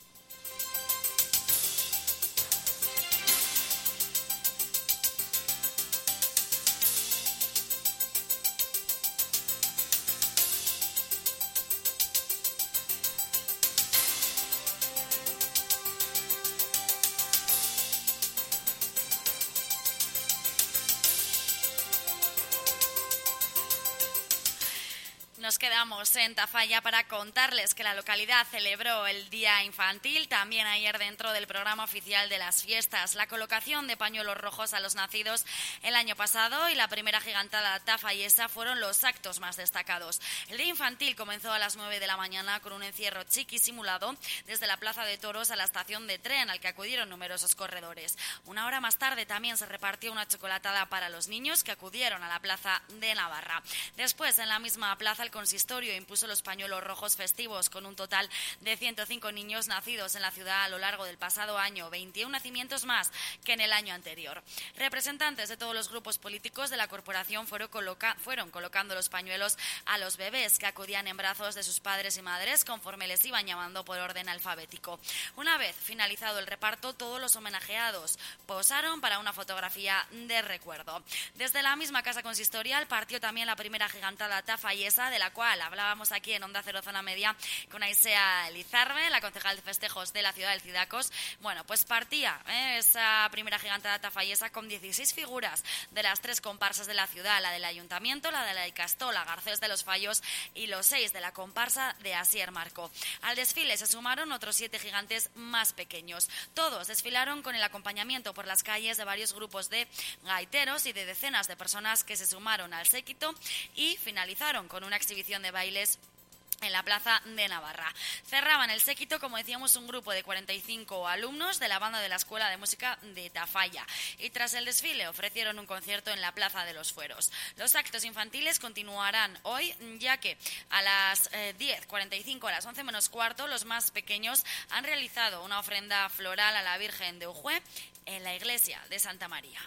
Nos quedamos en Tafalla para contarles que la localidad celebró el Día Infantil, también ayer dentro del programa oficial de las fiestas. La colocación de pañuelos rojos a los nacidos el año pasado y la primera gigantada tafallesa fueron los actos más destacados. El Día Infantil comenzó a las nueve de la mañana con un encierro chiqui simulado desde la Plaza de Toros a la estación de tren, al que acudieron numerosos corredores. Una hora más tarde también se repartió una chocolatada para los niños que acudieron a la Plaza de Navarra. Después, en la misma plaza, el consistorio impuso los pañuelos rojos festivos con un total de ciento cinco niños nacidos en la ciudad a lo largo del pasado año, veintiún nacimientos más que en el año anterior. Representantes de todos los grupos políticos de la corporación fueron, coloca- fueron colocando los pañuelos a los bebés que acudían en brazos de sus padres y madres conforme les iban llamando por orden alfabético. Una vez finalizado el reparto, todos los homenajeados posaron para una fotografía de recuerdo. Desde la misma casa consistorial partió también la primera gigantada tafallesa, de la cual hablábamos aquí en Onda Cero Zona Media con Aisea Lizarbe, la concejal de festejos de la ciudad del Cidacos. Bueno, pues partía ¿eh? esa primera gigantada tafallesa con dieciséis figuras de las tres comparsas de la ciudad, la del Ayuntamiento, la de la Icastola, Garcés de los Fallos y los seis de la comparsa de Asier Marco. Al desfile se sumaron otros siete gigantes más pequeños. Todos desfilaron con el acompañamiento por las calles de varios grupos de gaiteros y de decenas de personas que se sumaron al séquito y finalizaron con una exhibición de bailes en la Plaza de Navarra. Cerraban el séquito, como decíamos, un grupo de cuarenta y cinco alumnos de la banda de la Escuela de Música de Tafalla. Y tras el desfile ofrecieron un concierto en la Plaza de los Fueros. Los actos infantiles continuarán hoy, ya que a las eh, diez cuarenta y cinco, a las once menos cuarto, los más pequeños han realizado una ofrenda floral a la Virgen de Ujue en la iglesia de Santa María.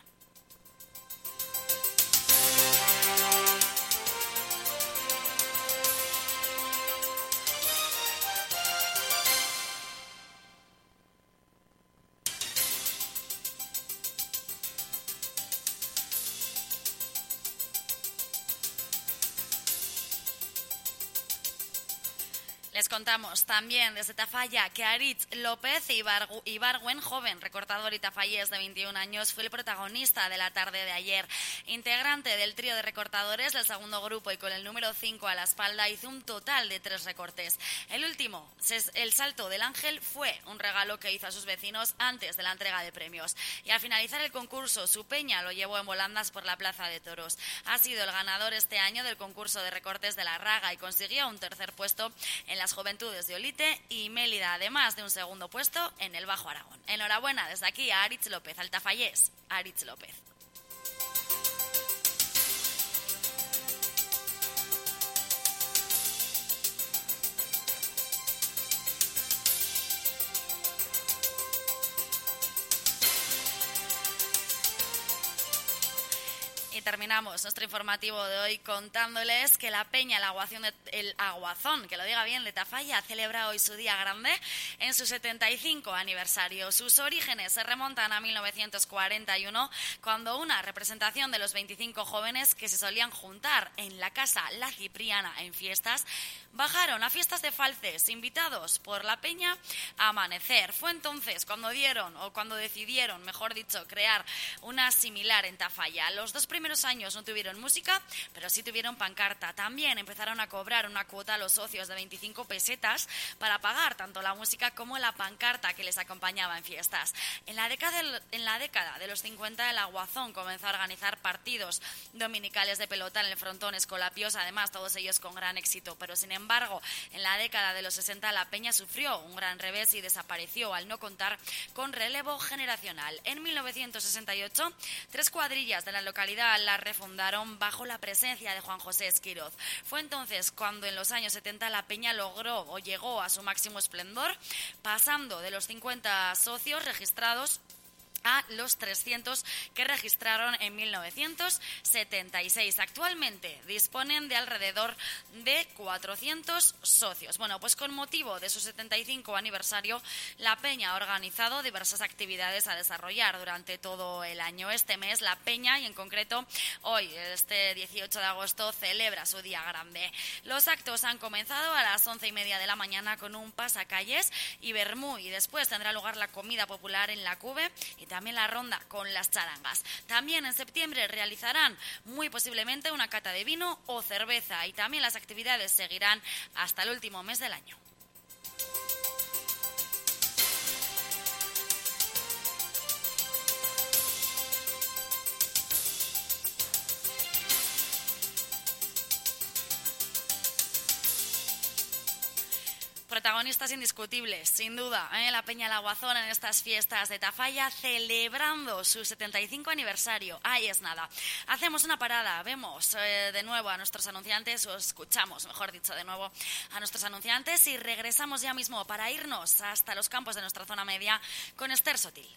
Les contamos también desde Tafalla que Aritz López Ibargüen, joven recortador y tafallés de veintiún años, fue el protagonista de la tarde de ayer. Integrante del trío de recortadores del segundo grupo y con el número cinco a la espalda, hizo un total de tres recortes. El último, el salto del ángel, fue un regalo que hizo a sus vecinos antes de la entrega de premios. Y al finalizar el concurso, su peña lo llevó en volandas por la Plaza de Toros. Ha sido el ganador este año del concurso de recortes de la Raga y consiguió un tercer puesto en las Juventudes de Olite y Mélida, además de un segundo puesto en el Bajo Aragón. Enhorabuena desde aquí a Aritz López, al tafallés Aritz López. Y terminamos nuestro informativo de hoy contándoles que la Peña, el Aguazón, de, el Aguazón, que lo diga bien, de Tafalla, celebra hoy su día grande en su setenta y cinco aniversario. Sus orígenes se remontan a mil novecientos cuarenta y uno, cuando una representación de los veinticinco jóvenes que se solían juntar en la casa La Cipriana en fiestas, bajaron a fiestas de Falces, invitados por la Peña a amanecer. Fue entonces cuando dieron, o cuando decidieron, mejor dicho, crear una similar en Tafalla. Los dos primeros años no tuvieron música, pero sí tuvieron pancarta. También empezaron a cobrar una cuota a los socios de veinticinco pesetas para pagar tanto la música como la pancarta que les acompañaba en fiestas. En la década de, en la década de los cincuenta, el Aguazón comenzó a organizar partidos dominicales de pelota en el frontón Escolapios, además todos ellos con gran éxito, pero sin embargo, en la década de los sesenta la Peña sufrió un gran revés y desapareció al no contar con relevo generacional. En mil novecientos sesenta y ocho, tres cuadrillas de la localidad la refundaron bajo la presencia de Juan José Esquiroz. Fue entonces cuando en los años setenta la Peña logró o llegó a su máximo esplendor, pasando de los cincuenta socios registrados a los trescientos que registraron en mil novecientos setenta y seis. Actualmente disponen de alrededor de cuatrocientos socios. Bueno, pues con motivo de su setenta y cinco aniversario, la Peña ha organizado diversas actividades a desarrollar durante todo el año. Este mes la Peña, y en concreto hoy, este dieciocho de agosto, celebra su día grande. Los actos han comenzado a las once y media de la mañana con un pasacalles y vermú, y después tendrá lugar la comida popular en la Cube y también la ronda con las charangas. También en septiembre realizarán muy posiblemente una cata de vino o cerveza, y también las actividades seguirán hasta el último mes del año. Protagonistas indiscutibles, sin duda, ¿eh? La Peña El Aguazón en estas fiestas de Tafalla, celebrando su setenta y cinco aniversario. Ahí es nada. Hacemos una parada, vemos eh, de nuevo a nuestros anunciantes, o escuchamos, mejor dicho, de nuevo a nuestros anunciantes, y regresamos ya mismo para irnos hasta los campos de nuestra zona media con Esther Sotil.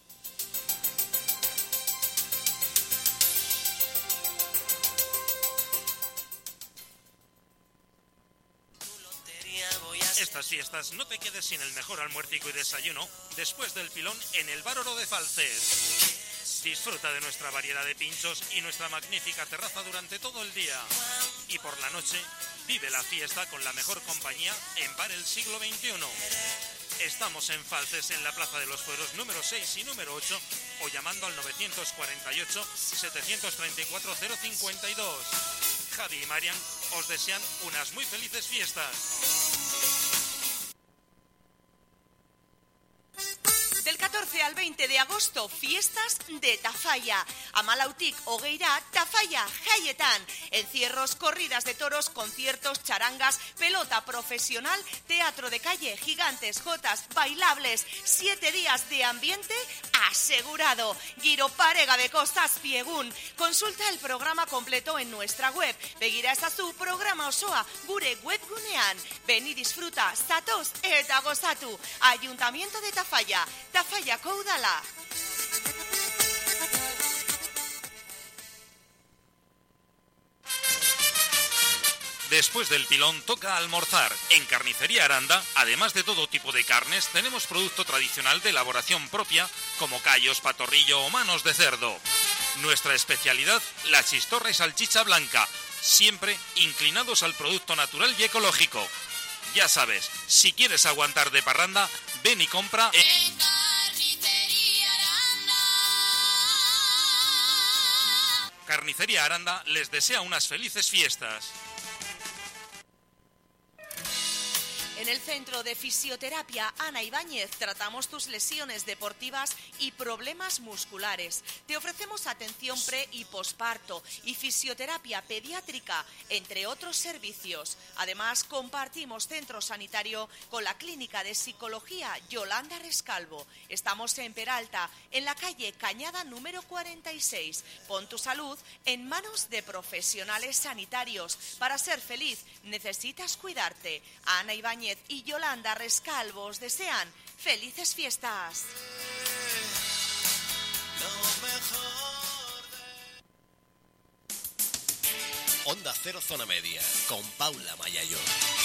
Estas fiestas no te quedes sin el mejor almuercico y desayuno después del pilón en el Bar Oro de Falces. Disfruta de nuestra variedad de pinchos y nuestra magnífica terraza durante todo el día. Y por la noche, vive la fiesta con la mejor compañía en Bar El Siglo veintiuno. Estamos en Falces, en la Plaza de los Fueros número seis y número ocho, o llamando al novecientos cuarenta y ocho, setecientos treinta y cuatro, cero cincuenta y dos. Javi y Marian os desean unas muy felices fiestas. Del catorce al veinte de agosto, fiestas de Tafalla. Amalautik, Hogueira, Tafalla, Jaietan. Encierros, corridas de toros, conciertos, charangas, pelota profesional, teatro de calle, gigantes, jotas, bailables. Siete días de ambiente asegurado. Giro parega de cosas piegun. Consulta el programa completo en nuestra web. Begira ezazu programa osoa gure webgunean. Ven y disfruta, zatoz eta gozatu. Ayuntamiento de Tafalla. Tafallako udala. Después del pilón toca almorzar. En Carnicería Aranda, además de todo tipo de carnes, tenemos producto tradicional de elaboración propia, como callos, patorrillo o manos de cerdo. Nuestra especialidad, la chistorra y salchicha blanca, siempre inclinados al producto natural y ecológico. Ya sabes, si quieres aguantar de parranda, ven y compra en Carnicería Aranda. Carnicería Aranda les desea unas felices fiestas. En el Centro de Fisioterapia Ana Ibáñez tratamos tus lesiones deportivas y problemas musculares. Te ofrecemos atención pre y posparto y fisioterapia pediátrica, entre otros servicios. Además, compartimos centro sanitario con la Clínica de Psicología Yolanda Rescalvo. Estamos en Peralta, en la calle Cañada número cuarenta y seis. Pon tu salud en manos de profesionales sanitarios. Para ser feliz, necesitas cuidarte. Ana Ibáñez y Yolanda Rescalvo os desean felices fiestas. Onda Cero Zona Media, con Paula Mayayo.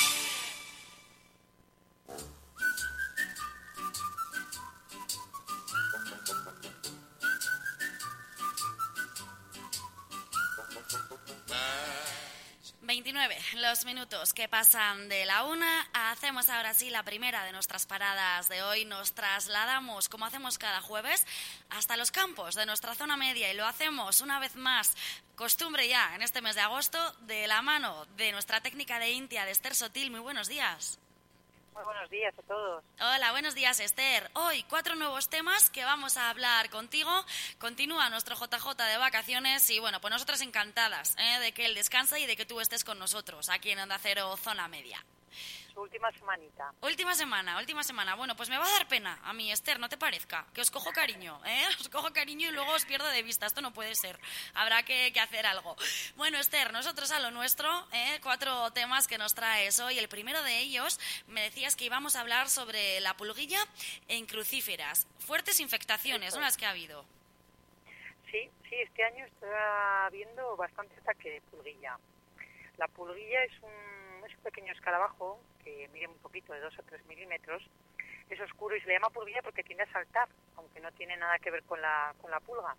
veintinueve, los minutos que pasan de la una. Hacemos ahora sí la primera de nuestras paradas de hoy. Nos trasladamos, como hacemos cada jueves, hasta los campos de nuestra zona media y lo hacemos una vez más, costumbre ya en este mes de agosto, de la mano de nuestra técnica de Intia, de Esther Sotil. Muy buenos días. Muy buenos días a todos. Hola, buenos días, Esther. Hoy cuatro nuevos temas que vamos a hablar contigo. Continúa nuestro J J de vacaciones y, bueno, pues nosotras encantadas ¿eh? de que él descanse y de que tú estés con nosotros aquí en Onda Cero Zona Media. Su última semanita. Última semana, última semana. Bueno, pues me va a dar pena a mí, Esther, ¿no te parezca? Que os cojo cariño, ¿eh? Os cojo cariño y luego os pierdo de vista. Esto no puede ser. Habrá que, que hacer algo. Bueno, Esther, nosotros a lo nuestro, ¿eh? Cuatro temas que nos traes hoy. El primero de ellos, me decías que íbamos a hablar sobre la pulguilla en crucíferas. Fuertes infectaciones, ¿no? Las que ha habido. Sí, sí, este año está habiendo bastante ataque de pulguilla. La pulguilla es un, es un pequeño escarabajo que mide un poquito, de dos o tres milímetros. Es oscuro y se le llama pulguilla porque tiende a saltar, aunque no tiene nada que ver con la, con la pulga.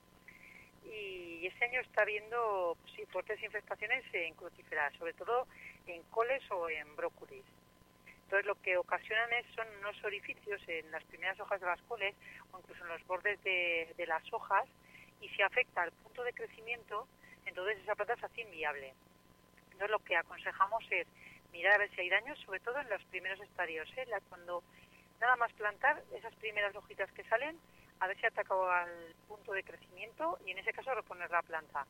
Y este año está habiendo pues, sí, fuertes infestaciones en crucíferas, sobre todo en coles o en brócolis. Entonces lo que ocasionan es, son unos orificios en las primeras hojas de las coles o incluso en los bordes de, de las hojas, y si afecta al punto de crecimiento, entonces esa planta se hace inviable. Entonces lo que aconsejamos es mirar a ver si hay daños, sobre todo en los primeros estadios, ¿eh? La, cuando nada más plantar esas primeras hojitas que salen, a ver si ha atacado al punto de crecimiento y en ese caso reponer la planta.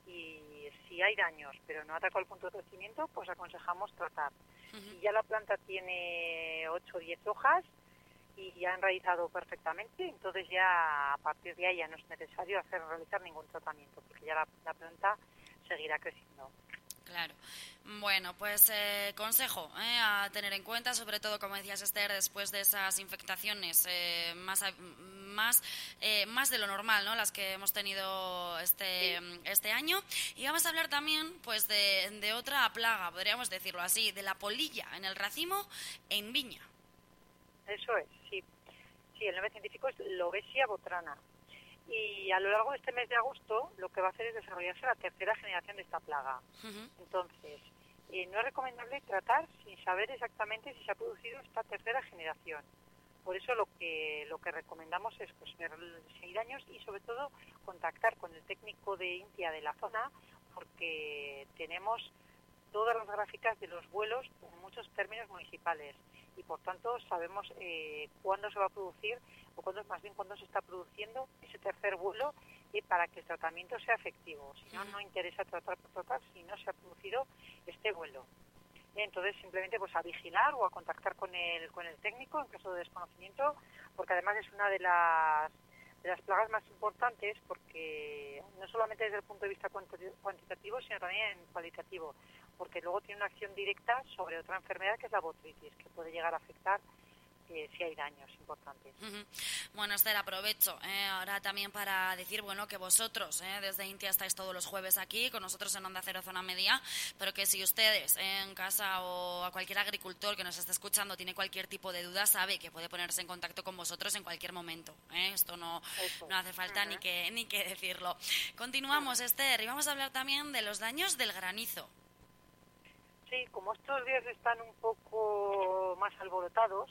Y si hay daños, pero no ha atacado al punto de crecimiento, pues aconsejamos tratar. Uh-huh. Si ya la planta tiene ocho o diez hojas y ya ha enraizado perfectamente, entonces ya a partir de ahí ya no es necesario hacer realizar ningún tratamiento, porque ya la, la planta seguirá creciendo. Claro. Bueno, pues eh, consejo eh, a tener en cuenta, sobre todo, como decías, Esther, después de esas infectaciones eh, más más eh, más de lo normal, ¿no? Las que hemos tenido este sí. este año. Y vamos a hablar también, pues, de, de otra plaga, podríamos decirlo así, de la polilla en el racimo en viña. Eso es, sí. Sí, el nombre científico es Lobesia botrana. Y a lo largo de este mes de agosto lo que va a hacer es desarrollarse la tercera generación de esta plaga. Uh-huh. Entonces, eh, no es recomendable tratar sin saber exactamente si se ha producido esta tercera generación. Por eso lo que lo que recomendamos es pues, ver si hay daños y sobre todo contactar con el técnico de Intia de la zona, porque tenemos todas las gráficas de los vuelos en muchos términos municipales y por tanto sabemos eh, cuándo se va a producir o cuándo, más bien cuándo se está produciendo ese tercer vuelo y para que el tratamiento sea efectivo. Si no, no interesa tratar por tratar si no se ha producido este vuelo. Entonces simplemente pues a vigilar o a contactar con el con el técnico en caso de desconocimiento, porque además es una de las de las plagas más importantes, porque no solamente desde el punto de vista cuantitativo, sino también cualitativo, porque luego tiene una acción directa sobre otra enfermedad que es la botritis, que puede llegar a afectar eh, si hay daños importantes. Uh-huh. Bueno, Esther, aprovecho eh, ahora también para decir, bueno, que vosotros eh, desde Intia estáis todos los jueves aquí con nosotros en Onda Cero Zona Media, pero que si ustedes eh, en casa o a cualquier agricultor que nos esté escuchando tiene cualquier tipo de duda, sabe que puede ponerse en contacto con vosotros en cualquier momento. ¿eh? Esto no, no hace falta uh-huh. ni que ni que decirlo. Continuamos, uh-huh. Esther, y vamos a hablar también de los daños del granizo. Sí, como estos días están un poco más alborotados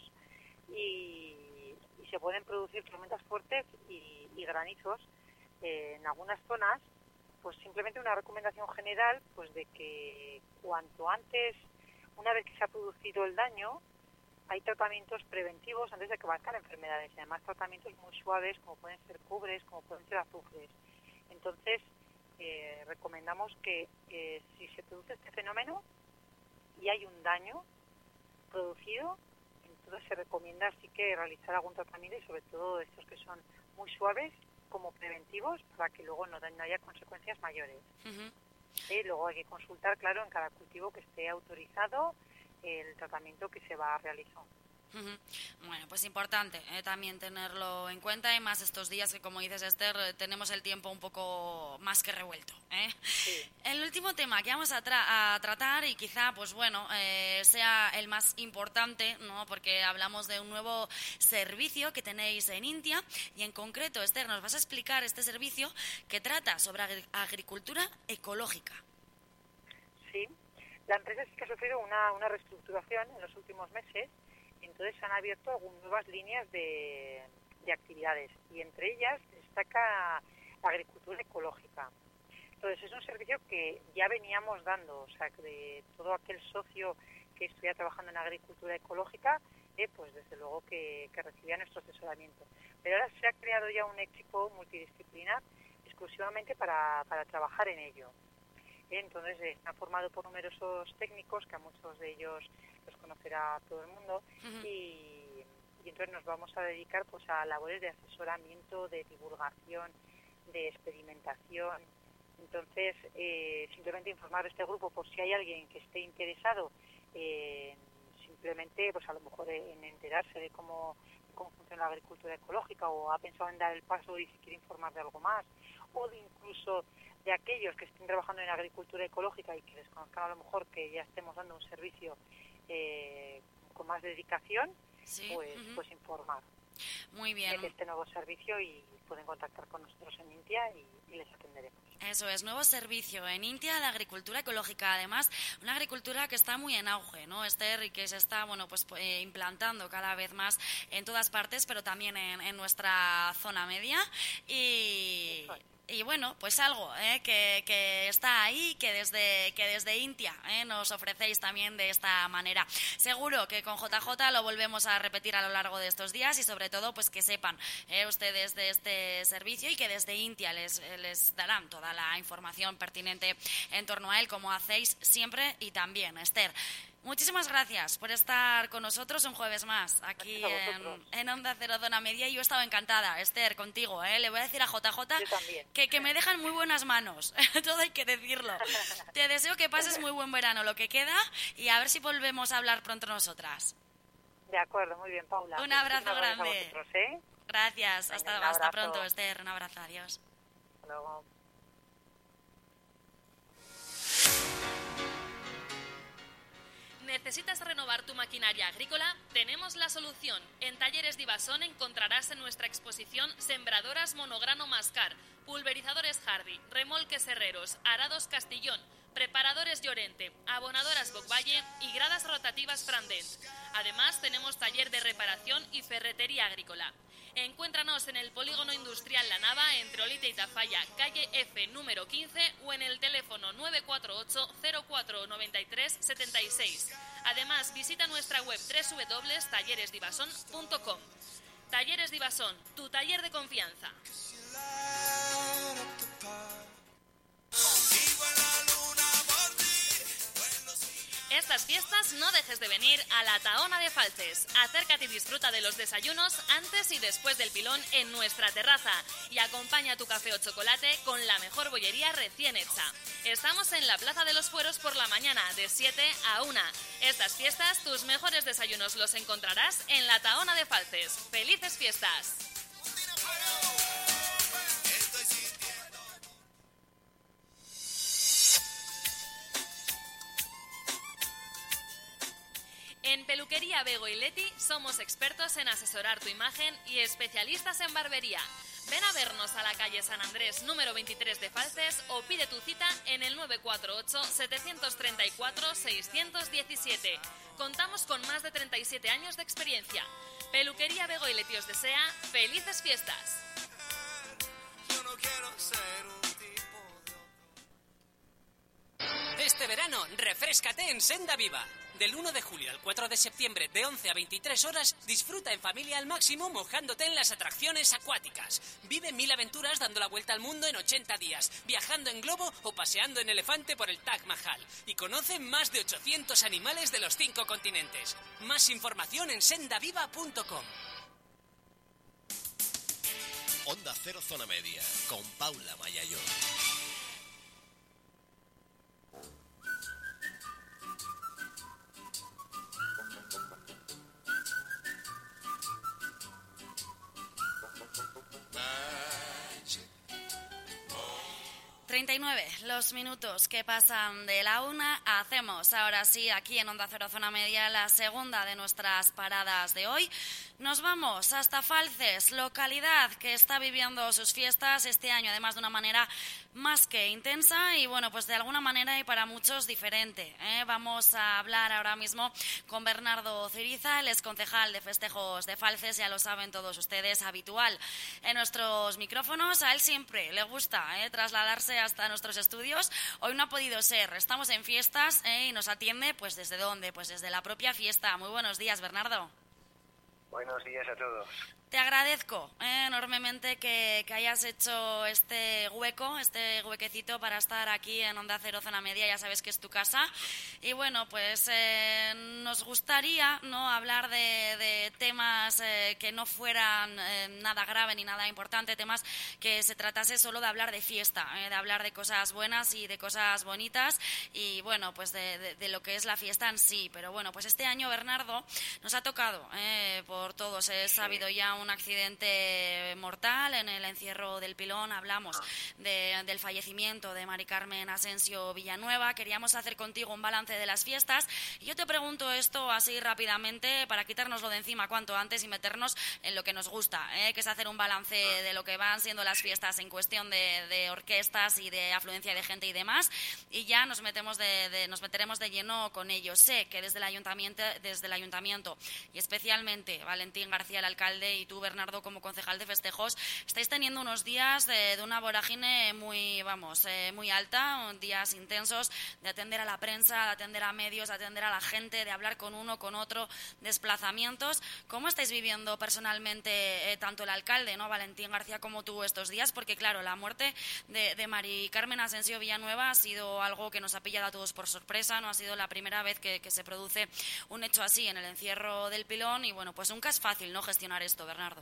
y, y se pueden producir tormentas fuertes y, y granizos eh, en algunas zonas, pues simplemente una recomendación general pues de que cuanto antes, una vez que se ha producido el daño, hay tratamientos preventivos antes de que aparezcan enfermedades, y además tratamientos muy suaves como pueden ser cubres, como pueden ser azufres. Entonces, eh, recomendamos que eh, si se produce este fenómeno y hay un daño producido, entonces se recomienda así que realizar algún tratamiento y sobre todo estos que son muy suaves como preventivos para que luego no, no haya consecuencias mayores. Uh-huh. Y luego hay que consultar, claro, en cada cultivo que esté autorizado el tratamiento que se va a realizar. Uh-huh. Bueno, pues importante eh, también tenerlo en cuenta, y más estos días que, como dices, Esther, eh, tenemos el tiempo un poco más que revuelto, ¿eh? Sí. El último tema que vamos a, tra- a tratar, y quizá, pues bueno, eh, sea el más importante, ¿no? Porque hablamos de un nuevo servicio que tenéis en Intia, y en concreto, Esther, nos vas a explicar este servicio que trata sobre agri- agricultura ecológica. Sí, la empresa sí que ha sufrido una, una reestructuración en los últimos meses. Entonces se han abierto algunas nuevas líneas de, de actividades, y entre ellas destaca la agricultura ecológica. Entonces es un servicio que ya veníamos dando, o sea, que de todo aquel socio que estuviera trabajando en agricultura ecológica, eh, pues desde luego que, que recibía nuestro asesoramiento. Pero ahora se ha creado ya un equipo multidisciplinar exclusivamente para, para trabajar en ello. Entonces eh, está formado por numerosos técnicos, que a muchos de ellos los conocerá todo el mundo, uh-huh. y, y entonces nos vamos a dedicar pues a labores de asesoramiento, de divulgación, de experimentación. Entonces eh, simplemente informar a este grupo por si hay alguien que esté interesado, eh, simplemente pues a lo mejor en enterarse de cómo, cómo funciona la agricultura ecológica, o ha pensado en dar el paso y si quiere informar de algo más, o de incluso de aquellos que estén trabajando en agricultura ecológica y que les conozcan a lo mejor que ya estemos dando un servicio eh, con más dedicación, sí. pues, uh-huh. pues informar. Muy bien. De este nuevo servicio, y pueden contactar con nosotros en Intia y, y les atenderemos. Eso es, nuevo servicio en Intia de agricultura ecológica. Además, una agricultura que está muy en auge, ¿no, Esther? Y que se está, bueno, pues eh, implantando cada vez más en todas partes, pero también en, en nuestra zona media. Y... Y bueno, pues algo ¿eh? que, que está ahí, que desde que desde Intia ¿eh? nos ofrecéis también de esta manera. Seguro que con J J lo volvemos a repetir a lo largo de estos días, y sobre todo pues que sepan ¿eh? ustedes de este servicio, y que desde Intia les, les darán toda la información pertinente en torno a él, como hacéis siempre. Y también, Esther, muchísimas gracias por estar con nosotros un jueves más aquí en, en Onda Cero Zona Media. Y yo he estado encantada, Esther, contigo. ¿eh? Le voy a decir a J J que, que me dejan muy buenas manos. Todo hay que decirlo. Te deseo que pases muy buen verano, lo que queda, y a ver si volvemos a hablar pronto nosotras. De acuerdo, muy bien, Paula. Un abrazo grande. Vosotros, ¿eh? Gracias. Hasta, Venga, hasta pronto, Esther. Un abrazo. Adiós. Hasta luego. ¿Necesitas renovar tu maquinaria agrícola? Tenemos la solución. En Talleres Divasón encontrarás en nuestra exposición sembradoras monograno Mascar, pulverizadores Hardy, remolques Herreros, arados Castillón, preparadores Llorente, abonadoras Bocvalle y gradas rotativas Frandent. Además, tenemos taller de reparación y ferretería agrícola. Encuéntranos en el Polígono Industrial La Nava, entre Olite y Tafalla, calle F número quince, o en el teléfono nueve cuatro ocho cero cuatro nueve tres siete seis. Además, visita nuestra web doble u doble u doble u punto talleres divasón punto com. Talleres Divasón, tu taller de confianza. Estas fiestas no dejes de venir a la Tahona de Falces. Acércate y disfruta de los desayunos antes y después del pilón en nuestra terraza, y acompaña tu café o chocolate con la mejor bollería recién hecha. Estamos en la Plaza de los Fueros por la mañana, de siete a una. Estas fiestas, tus mejores desayunos los encontrarás en la Tahona de Falces. ¡Felices fiestas! En Peluquería Bego y Leti somos expertos en asesorar tu imagen y especialistas en barbería. Ven a vernos a la calle San Andrés número veintitrés de Falces, o pide tu cita en el nueve cuatro ocho siete tres cuatro seis uno siete. Contamos con más de treinta y siete años de experiencia. Peluquería Bego y Leti os desea felices fiestas. Yo no quiero ser un tipo de... Este verano, refréscate en Senda Viva. Del uno de julio al cuatro de septiembre, de once a veintitrés horas, disfruta en familia al máximo mojándote en las atracciones acuáticas. Vive mil aventuras dando la vuelta al mundo en ochenta días, viajando en globo o paseando en elefante por el Taj Mahal. Y conoce más de ochocientos animales de los cinco continentes. Más información en sendaviva punto com. Onda Cero Zona Media, con Paula Mayayón. treinta y nueve, los minutos que pasan de la una. Hacemos ahora sí, aquí en Onda Cero Zona Media, la segunda de nuestras paradas de hoy. Nos vamos hasta Falces, localidad que está viviendo sus fiestas este año, además de una manera más que intensa y, bueno, pues de alguna manera y para muchos diferente, ¿eh? Vamos a hablar ahora mismo con Bernardo Ciriza, el exconcejal de festejos de Falces, ya lo saben todos ustedes, habitual en nuestros micrófonos. A él siempre le gusta ¿eh? trasladarse hasta nuestros estudios. Hoy no ha podido ser, estamos en fiestas ¿eh? y nos atiende, pues ¿desde dónde? Pues desde la propia fiesta. Muy buenos días, Bernardo. Buenos días a todos. Te agradezco eh, enormemente que, que hayas hecho este hueco, este huequecito para estar aquí en Onda Cero Zona Media, ya sabes que es tu casa. Y bueno, pues eh, nos gustaría no hablar de, de temas eh, que no fueran eh, nada grave ni nada importante, temas que se tratase solo de hablar de fiesta, eh, de hablar de cosas buenas y de cosas bonitas y bueno, pues de, de, de lo que es la fiesta en sí. Pero bueno, pues este año, Bernardo, nos ha tocado eh, por todos, he sabido ya un accidente mortal en el encierro del Pilón. Hablamos de, del fallecimiento de Mari Carmen Asensio Villanueva. Queríamos hacer contigo un balance de las fiestas y yo te pregunto esto así rápidamente para quitárnoslo de encima cuanto antes y meternos en lo que nos gusta, ¿eh? que es hacer un balance de lo que van siendo las fiestas en cuestión de, de orquestas y de afluencia de gente y demás, y ya nos metemos de, de, nos meteremos de lleno con ello. Sé que desde el ayuntamiento, desde el ayuntamiento y especialmente Valentín García, el alcalde, y tú, Bernardo, como concejal de festejos, estáis teniendo unos días de, de una vorágine muy, vamos, eh, muy alta, días intensos de atender a la prensa, de atender a medios, de atender a la gente, de hablar con uno, con otro, desplazamientos. ¿Cómo estáis viviendo personalmente eh, tanto el alcalde, no, Valentín García, como tú estos días? Porque, claro, la muerte de, de Mari Carmen Asensio Villanueva ha sido algo que nos ha pillado a todos por sorpresa, no ha sido la primera vez que, que se produce un hecho así en el encierro del Pilón y, bueno, pues nunca es fácil no gestionar esto, Bernardo.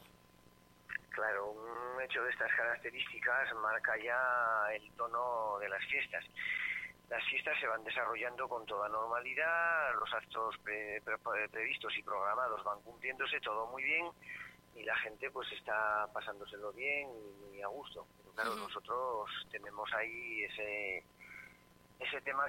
Claro, un hecho de estas características marca ya el tono de las fiestas. Las fiestas se van desarrollando con toda normalidad, los actos pre, pre, previstos y programados van cumpliéndose, todo muy bien, y la gente pues está pasándoselo bien y muy a gusto. Pero claro, uh-huh. nosotros tenemos ahí ese ese tema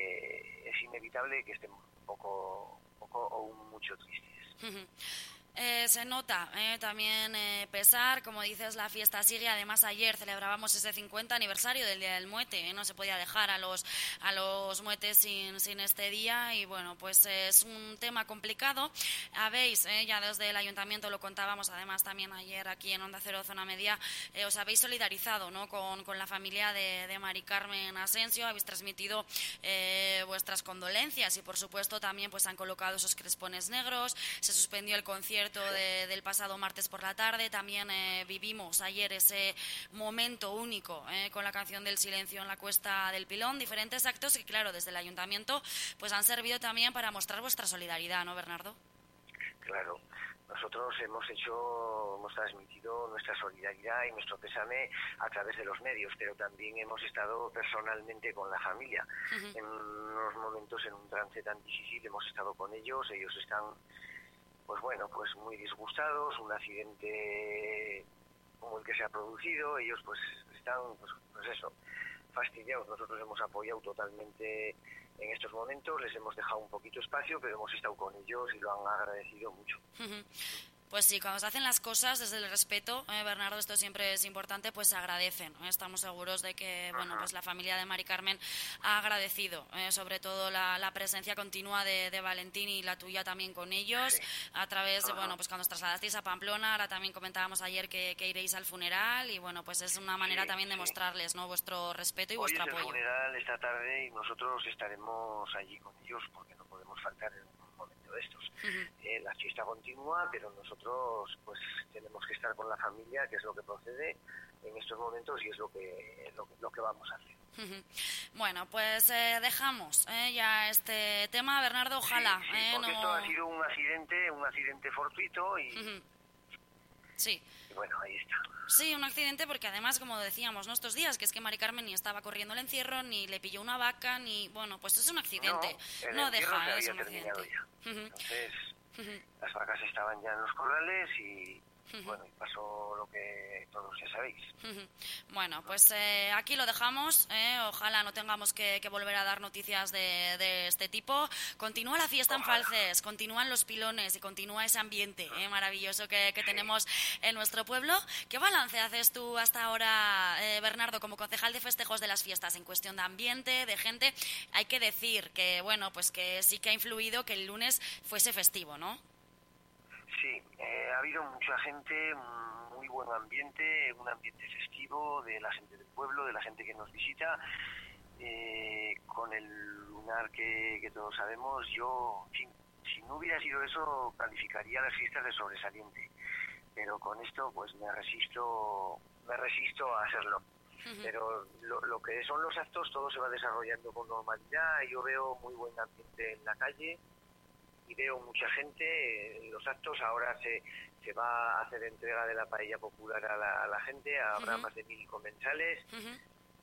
que es inevitable que estemos un poco, poco o mucho tristes. Uh-huh. Eh, se nota eh, también eh, pesar, como dices, la fiesta sigue. Además, ayer celebrábamos ese cincuenta aniversario del Día del Muete, eh, no se podía dejar a los a los muetes sin, sin este día y bueno, pues eh, es un tema complicado. Habéis, eh, ya desde el ayuntamiento lo contábamos además también ayer aquí en Onda Cero Zona Media, eh, os habéis solidarizado ¿no? con, con la familia de, de Mari Carmen Asensio, habéis transmitido eh, vuestras condolencias y por supuesto también pues han colocado esos crespones negros, se suspendió el concierto De, del pasado martes por la tarde. También eh, vivimos ayer ese momento único eh, con la canción del silencio en la Cuesta del Pilón, diferentes actos que claro desde el ayuntamiento pues han servido también para mostrar vuestra solidaridad, ¿no, Bernardo? Claro, nosotros hemos hecho, hemos transmitido nuestra solidaridad y nuestro pésame a través de los medios, pero también hemos estado personalmente con la familia. Uh-huh. En unos momentos, en un trance tan difícil, hemos estado con ellos, ellos están pues bueno, pues muy disgustados, un accidente como el que se ha producido, ellos pues están, pues, pues eso, fastidiados. Nosotros hemos apoyado totalmente en estos momentos, les hemos dejado un poquito espacio, pero hemos estado con ellos y lo han agradecido mucho. Uh-huh. Pues sí, cuando se hacen las cosas desde el respeto, eh, Bernardo, esto siempre es importante, pues se agradecen. ¿eh? Estamos seguros de que, bueno, pues la familia de Mari Carmen ha agradecido, eh, sobre todo la, la presencia continua de, de Valentín y la tuya también con ellos, sí. a través, de, bueno, pues cuando os trasladasteis a Pamplona, ahora también comentábamos ayer que, que iréis al funeral y, bueno, pues es una manera sí, también de sí. mostrarles, ¿no?, vuestro respeto y Hoy vuestro es apoyo. El funeral esta tarde y nosotros estaremos allí con ellos porque no podemos faltar en un momento de estos. Uh-huh. Eh, la fiesta continúa, pero nosotros pues tenemos que estar con la familia, que es lo que procede en estos momentos y es lo que lo, lo que vamos a hacer. Uh-huh. Bueno, pues eh, dejamos eh, ya este tema, Bernardo, ojalá. Sí, sí, eh, porque no... esto ha sido un accidente, un accidente fortuito y... Uh-huh. Sí. Y bueno, ahí está. Sí, un accidente porque además, como decíamos, ¿no?, estos días, que es que Mari Carmen ni estaba corriendo el encierro, ni le pilló una vaca, ni... Bueno, pues es un accidente. No, el no deja, se es había un terminado accidente. Ya. Uh-huh. Entonces, uh-huh. las vacas estaban ya en los corrales y, uh-huh. bueno, y pasó lo que todos ya sabéis. Uh-huh. Bueno, pues eh, aquí lo dejamos, ¿eh? Ojalá no tengamos que, que volver a dar noticias de, de este tipo. Continúa la fiesta Ojalá. en Falces, continúan los pilones y continúa ese ambiente ¿eh? maravilloso que, que sí. tenemos en nuestro pueblo. ¿Qué balance haces tú hasta ahora, eh, Bernardo, como concejal de festejos de las fiestas en cuestión de ambiente, de gente? Hay que decir que, bueno, pues que sí que ha influido que el lunes fuese festivo, ¿no? Sí, eh, ha habido mucha gente, muy buen ambiente, un ambiente festivo de la gente del pueblo, de la gente que nos visita, eh, con el lunar que, que todos sabemos. Yo, en fin, si no hubiera sido eso, calificaría las fiestas de sobresaliente, pero con esto pues me resisto, me resisto a hacerlo. Uh-huh. Pero lo, lo que son los actos, todo se va desarrollando con normalidad. Yo veo muy buen ambiente en la calle y veo mucha gente en los actos. Ahora se se va a hacer entrega de la paella popular a la, a la gente, habrá uh-huh. más de mil comensales. Uh-huh.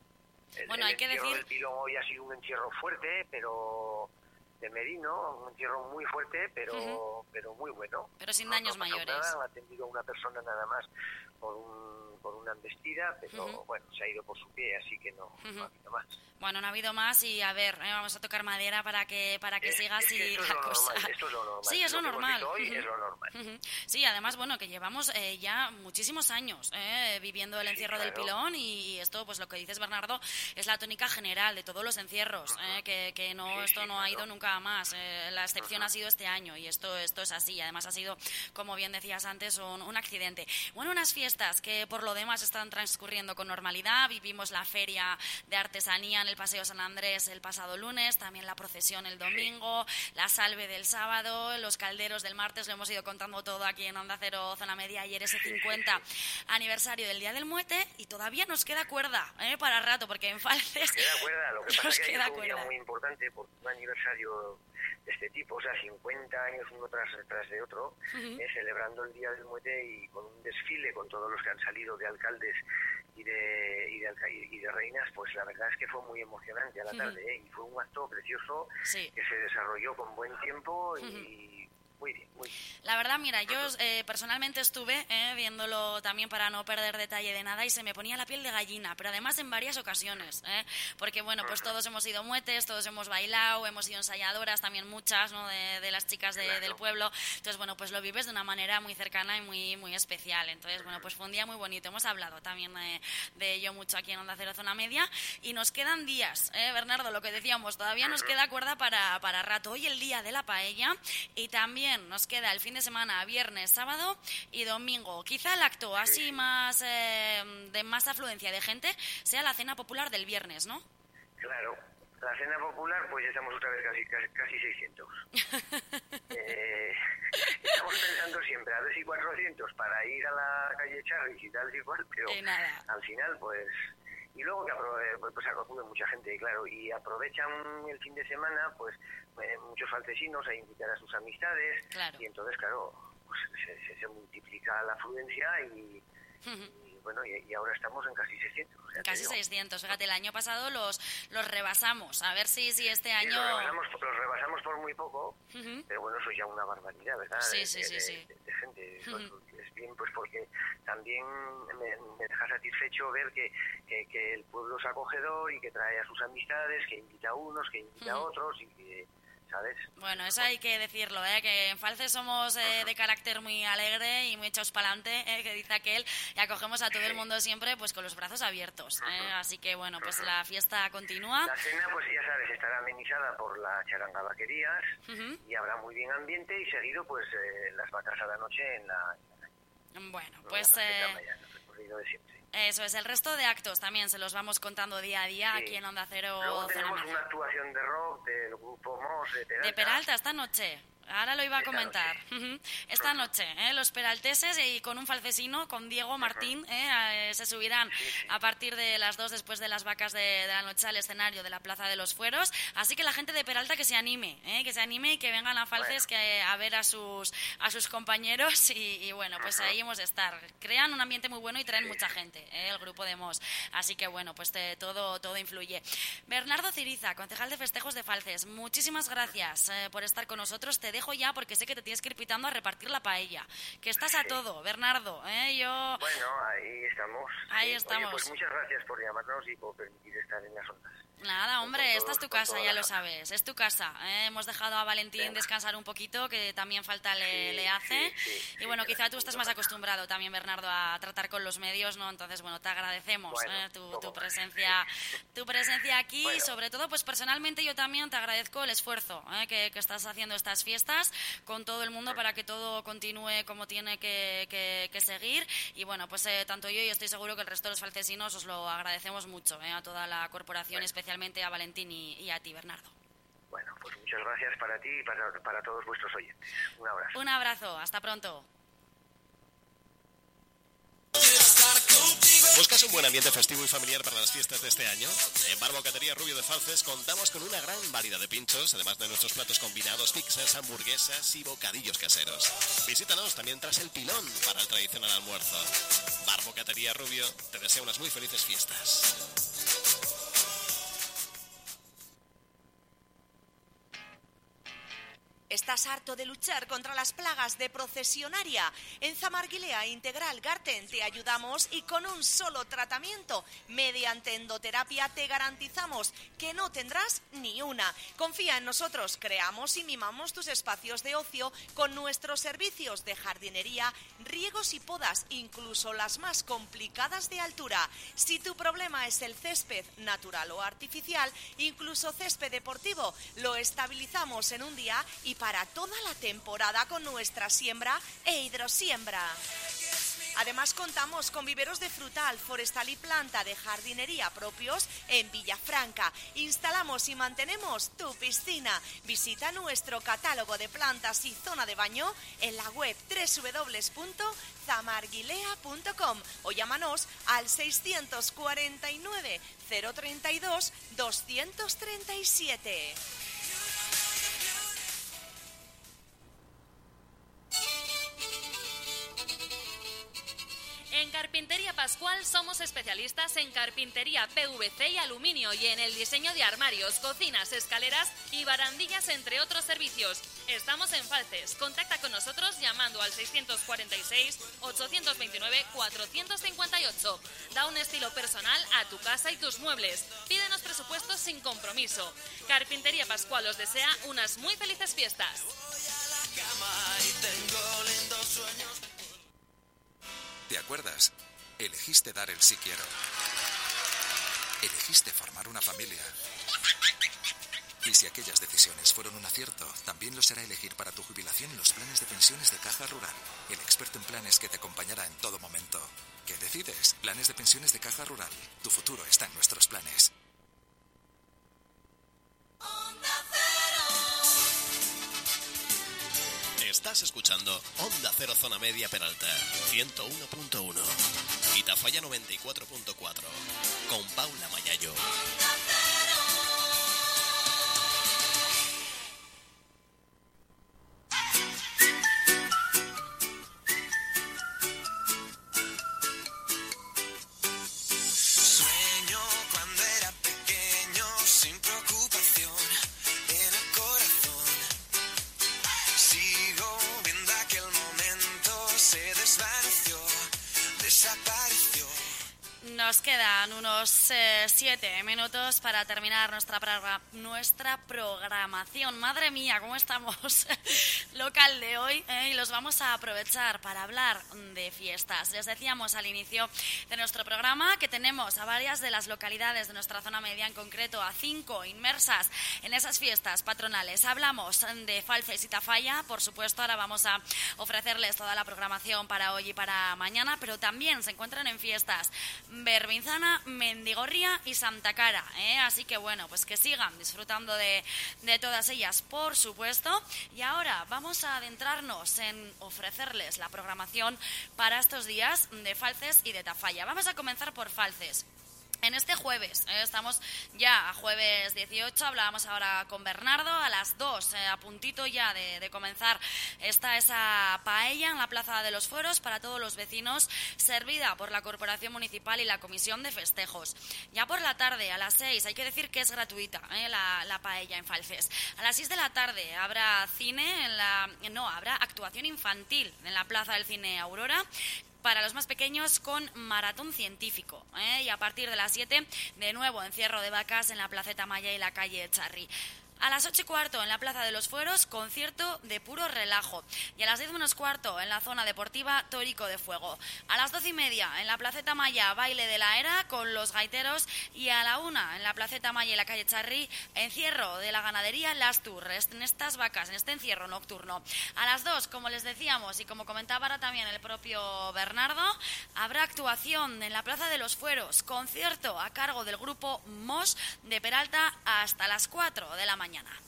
El, bueno, el hay que entierro decir... del pilón hoy ha sido un entierro fuerte, pero de merino, un entierro muy fuerte, pero uh-huh. pero muy bueno. Pero sin no, daños no mayores. Nada, han atendido a una persona nada más por un por una embestida, pero uh-huh. bueno, se ha ido por su pie, así que no, uh-huh. no ha habido más. Bueno, no ha habido más y a ver, eh, vamos a tocar madera para que para que es, siga así es que la cosa. Normal, esto es lo normal. Sí, es lo, lo normal. Hoy uh-huh. es lo normal. Uh-huh. Sí, además, bueno, que llevamos eh, ya muchísimos años eh, viviendo el encierro sí, claro. del pilón y esto, pues lo que dices, Bernardo, es la tónica general de todos los encierros, uh-huh. eh, que, que no sí, esto sí, no claro. ha ido nunca más. Eh, la excepción uh-huh. ha sido este año y esto esto es así. Además ha sido, como bien decías antes, un, un accidente. Bueno, unas fiestas que por lo demás están transcurriendo con normalidad. Vivimos la feria de artesanía en el Paseo San Andrés el pasado lunes, también la procesión el domingo, la salve del sábado, los calderos del martes, lo hemos ido contando todo aquí en Onda Cero Zona Media. Ayer ese cincuenta aniversario del Día del Muete y todavía nos queda cuerda ¿eh? para rato, porque en Falces nos queda cuerda, lo que pasa es que hay un día muy importante por un aniversario de este tipo, o sea, cincuenta años uno tras, tras de otro, uh-huh. eh, celebrando el Día del Muete y con un desfile con todos los que han salido de alcaldes y de, y de, y de reinas, pues la verdad es que fue muy emocionante a la tarde, uh-huh. ¿eh? Y fue un acto precioso sí. que se desarrolló con buen tiempo y... Uh-huh. Muy bien, muy bien. La verdad, mira, yo eh, personalmente estuve eh, viéndolo también para no perder detalle de nada y se me ponía la piel de gallina, pero además en varias ocasiones, ¿eh? Porque bueno, pues todos hemos ido muetes, todos hemos bailado, hemos sido ensayadoras, también muchas, ¿no? De, de las chicas de, claro. del pueblo. Entonces, bueno, pues lo vives de una manera muy cercana y muy muy especial. Entonces, bueno, pues fue un día muy bonito. Hemos hablado también eh, de ello mucho aquí en Onda Cero Zona Media y nos quedan días, ¿eh, Bernardo? Lo que decíamos, todavía nos queda cuerda para, para rato. Hoy el día de la paella y también nos queda el fin de semana, viernes, sábado y domingo. Quizá el acto así más eh, de más afluencia de gente sea la cena popular del viernes, ¿no? Claro, la cena popular, pues ya estamos otra vez casi, casi, casi seiscientos. eh, estamos pensando siempre, a ver si cuatrocientos para ir a la calle Charris y tal y cual, pero y nada. Al final, pues... Y luego que aprove- pues acude mucha gente, claro, y aprovechan el fin de semana, pues eh, muchos falcesinos a invitar a sus amistades, claro. y entonces, claro, pues se, se, se multiplica la afluencia y, uh-huh. y bueno, y, y ahora estamos en casi seiscientos. O sea, casi seiscientos, fíjate, el año pasado los los rebasamos, a ver si, si este año... Sí, los, rebasamos, los rebasamos por muy poco, uh-huh. pero bueno, eso es ya una barbaridad, ¿verdad? Sí, de, sí, sí, de, sí. De, de gente, uh-huh. es bien, pues porque también me, me deja satisfecho ver que, que, que el pueblo es acogedor y que trae a sus amistades, que invita a unos, que invita uh-huh. a otros y que... ¿sabes? Bueno, eso hay que decirlo, ¿eh? Que en Falces somos eh, de carácter muy alegre y muy echados para adelante, ¿eh? Que dice aquel, y acogemos a todo el mundo siempre pues con los brazos abiertos, ¿eh? Así que bueno, pues la fiesta continúa. La cena, pues ya sabes, estará amenizada por la charanga vaquerías uh-huh. y habrá muy bien ambiente y seguido pues eh, las vacas a la noche en la... Bueno, pues... Eh... de siempre. Eso es, el resto de actos también se los vamos contando día a día sí. aquí en Onda Cero. Luego tenemos una actuación de rock del grupo Mos de Peralta. De Peralta esta noche. Ahora lo iba a comentar. Esta noche, esta noche ¿eh? Los peralteses y con un falcesino, con Diego Martín, ¿eh? se subirán sí, sí. a partir de las dos después de las vacas de, de la noche al escenario de la Plaza de los Fueros. Así que la gente de Peralta que se anime, ¿eh? que se anime y que vengan a Falces bueno. que, a ver a sus a sus compañeros y, y bueno, pues ahí hemos de estar. Crean un ambiente muy bueno y traen sí. mucha gente, ¿eh? el grupo de Mos. Así que bueno, pues te, todo, todo influye. Bernardo Ciriza, concejal de festejos de Falces, muchísimas gracias eh, por estar con nosotros. Te dejo ya porque sé que te tienes que ir pitando a repartir la paella. Que estás a todo, Bernardo, ¿eh? Yo... Bueno, ahí estamos. Ahí sí. estamos. Oye, pues muchas gracias por llamarnos y por permitir estar en las ondas. Nada, hombre, Con esta es todos, tu con casa, toda ya la lo familia. sabes, es tu casa. ¿eh? Hemos dejado a Valentín Venga. descansar un poquito, que también falta le, Sí, le hace. sí, sí, y bueno, sí, quizá tú estás más acostumbrado también, Bernardo, a tratar con los medios, ¿no? Entonces, bueno, te agradecemos Bueno, ¿eh? tu, poco tu más. presencia tu presencia aquí Bueno. y sobre todo, pues personalmente yo también te agradezco el esfuerzo ¿eh? que, que estás haciendo estas fiestas con todo el mundo para que todo continúe como tiene que, que, que seguir. Y bueno, pues eh, tanto yo y estoy seguro que el resto de los falcesinos os lo agradecemos mucho ¿eh? a toda la corporación, Bueno. especialmente a Valentín y, y a ti, Bernardo. Bueno, pues muchas gracias para ti y para, para todos vuestros oyentes. Un abrazo. Un abrazo, hasta pronto. ¿Buscas un buen ambiente festivo y familiar para las fiestas de este año? En Bar Bocatería Rubio de Falces contamos con una gran variedad de pinchos, además de nuestros platos combinados, pizzas, hamburguesas y bocadillos caseros. Visítanos también tras el pilón para el tradicional almuerzo. Bar Bocatería Rubio te desea unas muy felices fiestas. ¿Estás harto de luchar contra las plagas de procesionaria? En Zamarguilea Integral Garten te ayudamos y con un solo tratamiento, mediante endoterapia, te garantizamos que no tendrás ni una. Confía en nosotros, creamos y mimamos tus espacios de ocio con nuestros servicios de jardinería, riegos y podas, incluso las más complicadas de altura. Si tu problema es el césped natural o artificial, incluso césped deportivo, lo estabilizamos en un día y para toda la temporada con nuestra siembra e hidrosiembra. Además contamos con viveros de frutal, forestal y planta de jardinería propios en Villafranca. Instalamos y mantenemos tu piscina. Visita nuestro catálogo de plantas y zona de baño en la web doble u doble u doble u punto zamarguilea punto com o llámanos al seiscientos cuarenta y nueve, cero treinta y dos, doscientos treinta y siete. En Carpintería Pascual somos especialistas en carpintería P V C y aluminio y en el diseño de armarios, cocinas, escaleras y barandillas, entre otros servicios. Estamos en Falces. Contacta con nosotros llamando al seiscientos cuarenta y seis, ochocientos veintinueve, cuatrocientos cincuenta y ocho. Da un estilo personal a tu casa y tus muebles. Pídenos presupuestos sin compromiso. Carpintería Pascual os desea unas muy felices fiestas. ¿Te acuerdas? Elegiste dar el sí quiero. Elegiste formar una familia. Y si aquellas decisiones fueron un acierto, también lo será elegir para tu jubilación los planes de pensiones de Caja Rural, el experto en planes que te acompañará en todo momento. ¿Qué decides? Planes de pensiones de Caja Rural. Tu futuro está en nuestros planes. Estás escuchando Onda Cero Zona Media Peralta, ciento uno punto uno. Y Tafalla noventa y cuatro punto cuatro. Con Paula Mayayo. Sueño cuando era pequeño, sin preocupación en el corazón. Sigo viendo aquel momento, se desvaneció, desapareció. Nos quedan unos eh, siete minutos para terminar nuestra, progra- nuestra programación. Madre mía, ¿cómo estamos? Local de hoy, ¿eh? Y los vamos a aprovechar para hablar de fiestas. Les decíamos al inicio de nuestro programa que tenemos a varias de las localidades de nuestra zona media, en concreto a cinco inmersas en esas fiestas patronales. Hablamos de Falces y Tafalla, por supuesto, ahora vamos a ofrecerles toda la programación para hoy y para mañana, pero también se encuentran en fiestas Berbinzana, Mendigorría y Santa Cara, ¿eh? Así que bueno, pues que sigan disfrutando de, de todas ellas, por supuesto. Y ahora vamos a adentrarnos en ofrecerles la programación para estos días de Falces y de Tafalla. Vamos a comenzar por Falces. En este jueves, eh, estamos ya a jueves dieciocho, hablábamos ahora con Bernardo, a las dos, eh, a puntito ya de, de comenzar, está esa paella en la Plaza de los Fueros para todos los vecinos, servida por la Corporación Municipal y la Comisión de Festejos. Ya por la tarde, a las seis, hay que decir que es gratuita eh, la, la paella en Falces. A las seis de la tarde habrá cine, en la, no, habrá actuación infantil en la Plaza del Cine Aurora, para los más pequeños con maratón científico. ¿eh? Y a partir de las siete, de nuevo, encierro de vacas en la Placeta Maya y la calle Charri. A las ocho y cuarto, en la Plaza de los Fueros, concierto de puro relajo. Y a las diez menos cuarto, en la zona deportiva, Tórico de Fuego. A las doce y media, en la Placeta Maya, baile de la era con los gaiteros. Y a la una, en la Placeta Maya y la calle Charri, encierro de la ganadería Las Tours, en estas vacas, en este encierro nocturno. A las dos, como les decíamos y como comentaba ahora también el propio Bernardo, habrá actuación en la Plaza de los Fueros, concierto a cargo del grupo Mos de Peralta hasta las cuatro de la mañana. Mañana.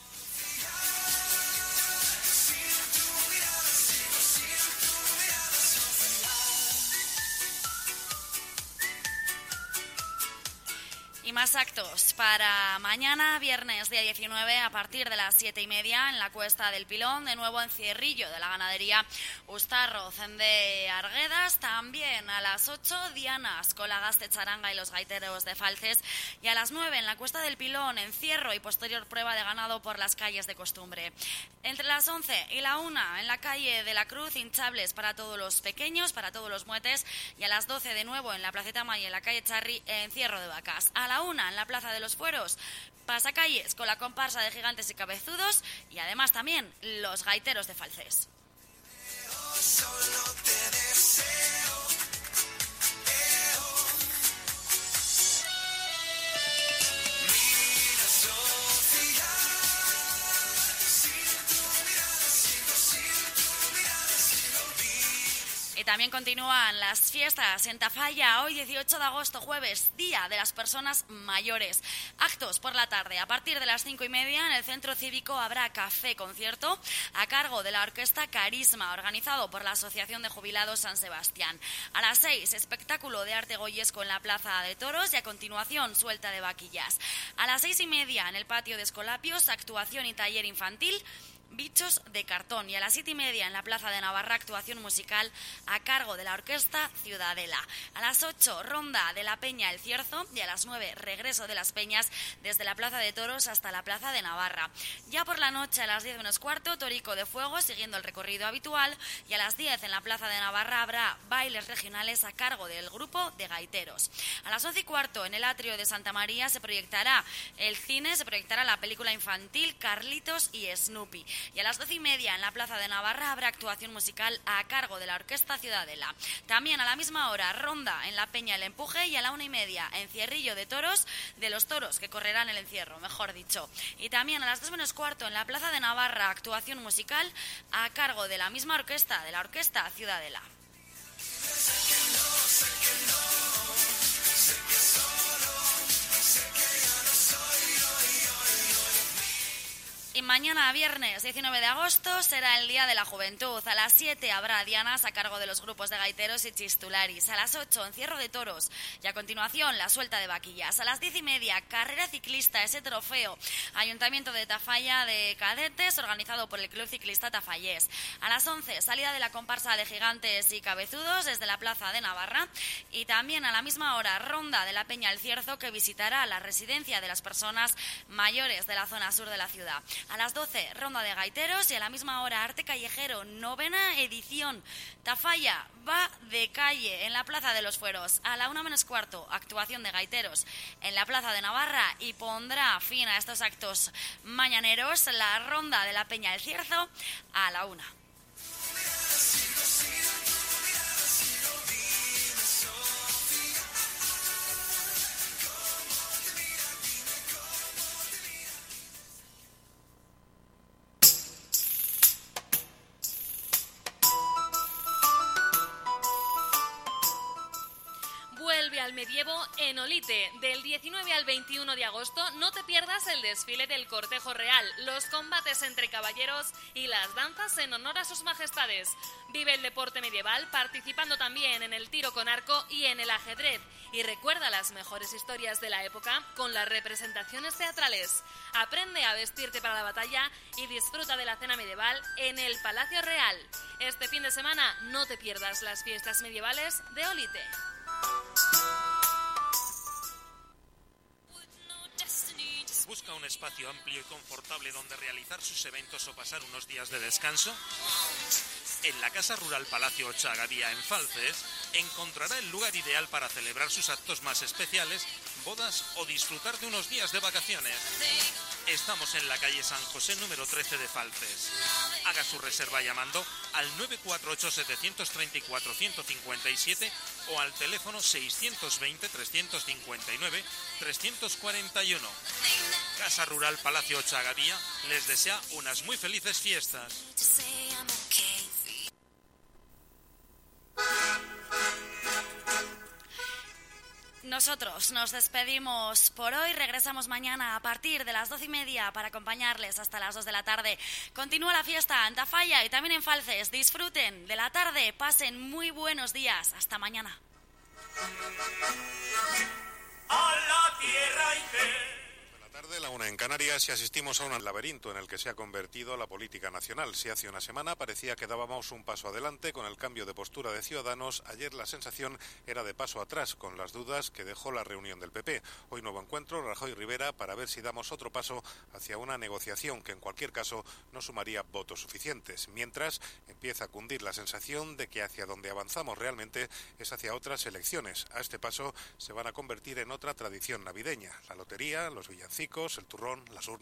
Y más actos para mañana, viernes día diecinueve, a partir de las siete y media, en la Cuesta del Pilón, de nuevo en Cierrillo de la ganadería Ustarroz de Arguedas. También a las ocho, Dianas con la Gaste Charanga y los gaiteros de Falces. Y a las nueve, en la Cuesta del Pilón, encierro y posterior prueba de ganado por las calles de costumbre. Entre las once y la una, en la calle de la Cruz, hinchables para todos los pequeños, para todos los muetes. Y a las doce, de nuevo, en la Placeta Maya y en la calle Charri, encierro de vacas. A la una, en la Plaza de los Fueros, pasacalles con la comparsa de gigantes y cabezudos y además también los gaiteros de Falces. Solo te deseo, mira, Sofía, sin tu mirada sigo, sin tu mirada sigo. Y también continúan las fiestas en Tafalla, hoy dieciocho de agosto, jueves, Día de las Personas Mayores. Actos por la tarde, a partir de las cinco y media, en el Centro Cívico habrá café concierto a cargo de la Orquesta Carisma, organizado por la Asociación de Jubilados San Sebastián. A las seis, espectáculo de arte goyesco en la Plaza de Toros y a continuación, suelta de vaquillas. A las seis y media, en el patio de Escolapios, actuación y taller infantil, Bichos de cartón. Y a las siete y media en la Plaza de Navarra, actuación musical a cargo de la Orquesta Ciudadela. A las ocho, ronda de la Peña El Cierzo. Y a las nueve, regreso de las Peñas desde la Plaza de Toros hasta la Plaza de Navarra. Ya por la noche, a las diez menos cuarto, Tórico de Fuego, siguiendo el recorrido habitual. Y a las diez, en la Plaza de Navarra, habrá bailes regionales a cargo del grupo de gaiteros. A las once y cuarto, en el atrio de Santa María, se proyectará el cine, se proyectará la película infantil Carlitos y Snoopy. Y a las doce y media, en la Plaza de Navarra, habrá actuación musical a cargo de la Orquesta Ciudadela. También a la misma hora, ronda en la Peña El Empuje, y a la una y media, en Cierrillo de Toros, de los toros que correrán el encierro, mejor dicho. Y también a las dos menos cuarto, en la Plaza de Navarra, actuación musical a cargo de la misma orquesta, de la Orquesta Ciudadela. Y mañana, viernes diecinueve de agosto, será el Día de la Juventud. A las siete habrá dianas a cargo de los grupos de gaiteros y chistularis. A las ocho, encierro de toros. Y a continuación, la suelta de vaquillas. A las diez y media, carrera ciclista, ese trofeo. Ayuntamiento de Tafalla de cadetes, organizado por el Club Ciclista Tafallés. A las once, salida de la comparsa de gigantes y cabezudos desde la Plaza de Navarra. Y también a la misma hora, ronda de la Peña El Cierzo, que visitará la residencia de las personas mayores de la zona sur de la ciudad. A las doce, ronda de gaiteros, y a la misma hora, arte callejero, novena edición. Tafalla va de calle en la Plaza de los Fueros. A la una menos cuarto, actuación de gaiteros en la Plaza de Navarra, y pondrá fin a estos actos mañaneros la ronda de la Peña El Cierzo a la una. medievo en Olite. Del diecinueve al veintiuno de agosto no te pierdas el desfile del cortejo real, los combates entre caballeros y las danzas en honor a sus majestades. Vive el deporte medieval participando también en el tiro con arco y en el ajedrez. Y recuerda las mejores historias de la época con las representaciones teatrales. Aprende a vestirte para la batalla y disfruta de la cena medieval en el Palacio Real. Este fin de semana no te pierdas las fiestas medievales de Olite. ¿Busca un espacio amplio y confortable donde realizar sus eventos o pasar unos días de descanso? En la Casa Rural Palacio Ochagavía en Falces encontrará el lugar ideal para celebrar sus actos más especiales, bodas o disfrutar de unos días de vacaciones. Estamos en la calle San José número trece de Falces. Haga su reserva llamando al nueve cuatro ocho, siete tres cuatro, uno cinco siete o al teléfono seiscientos veinte, trescientos cincuenta y nueve, trescientos cuarenta y uno. Casa Rural Palacio Ochagavía les desea unas muy felices fiestas. Nosotros nos despedimos por hoy, regresamos mañana a partir de las doce y media para acompañarles hasta las dos de la tarde. Continúa la fiesta en Tafalla y también en Falces. Disfruten de la tarde, pasen muy buenos días. Hasta mañana. A la tierra y fe. Tarde, la una en Canarias, y asistimos a un laberinto en el que se ha convertido la política nacional. Si hace una semana parecía que dábamos un paso adelante con el cambio de postura de Ciudadanos, ayer la sensación era de paso atrás, con las dudas que dejó la reunión del P P. Hoy nuevo encuentro, Rajoy-Rivera, para ver si damos otro paso hacia una negociación que en cualquier caso no sumaría votos suficientes. Mientras, empieza a cundir la sensación de que hacia donde avanzamos realmente es hacia otras elecciones. A este paso se van a convertir en otra tradición navideña: la lotería, los villancicos, el turrón, las urnas.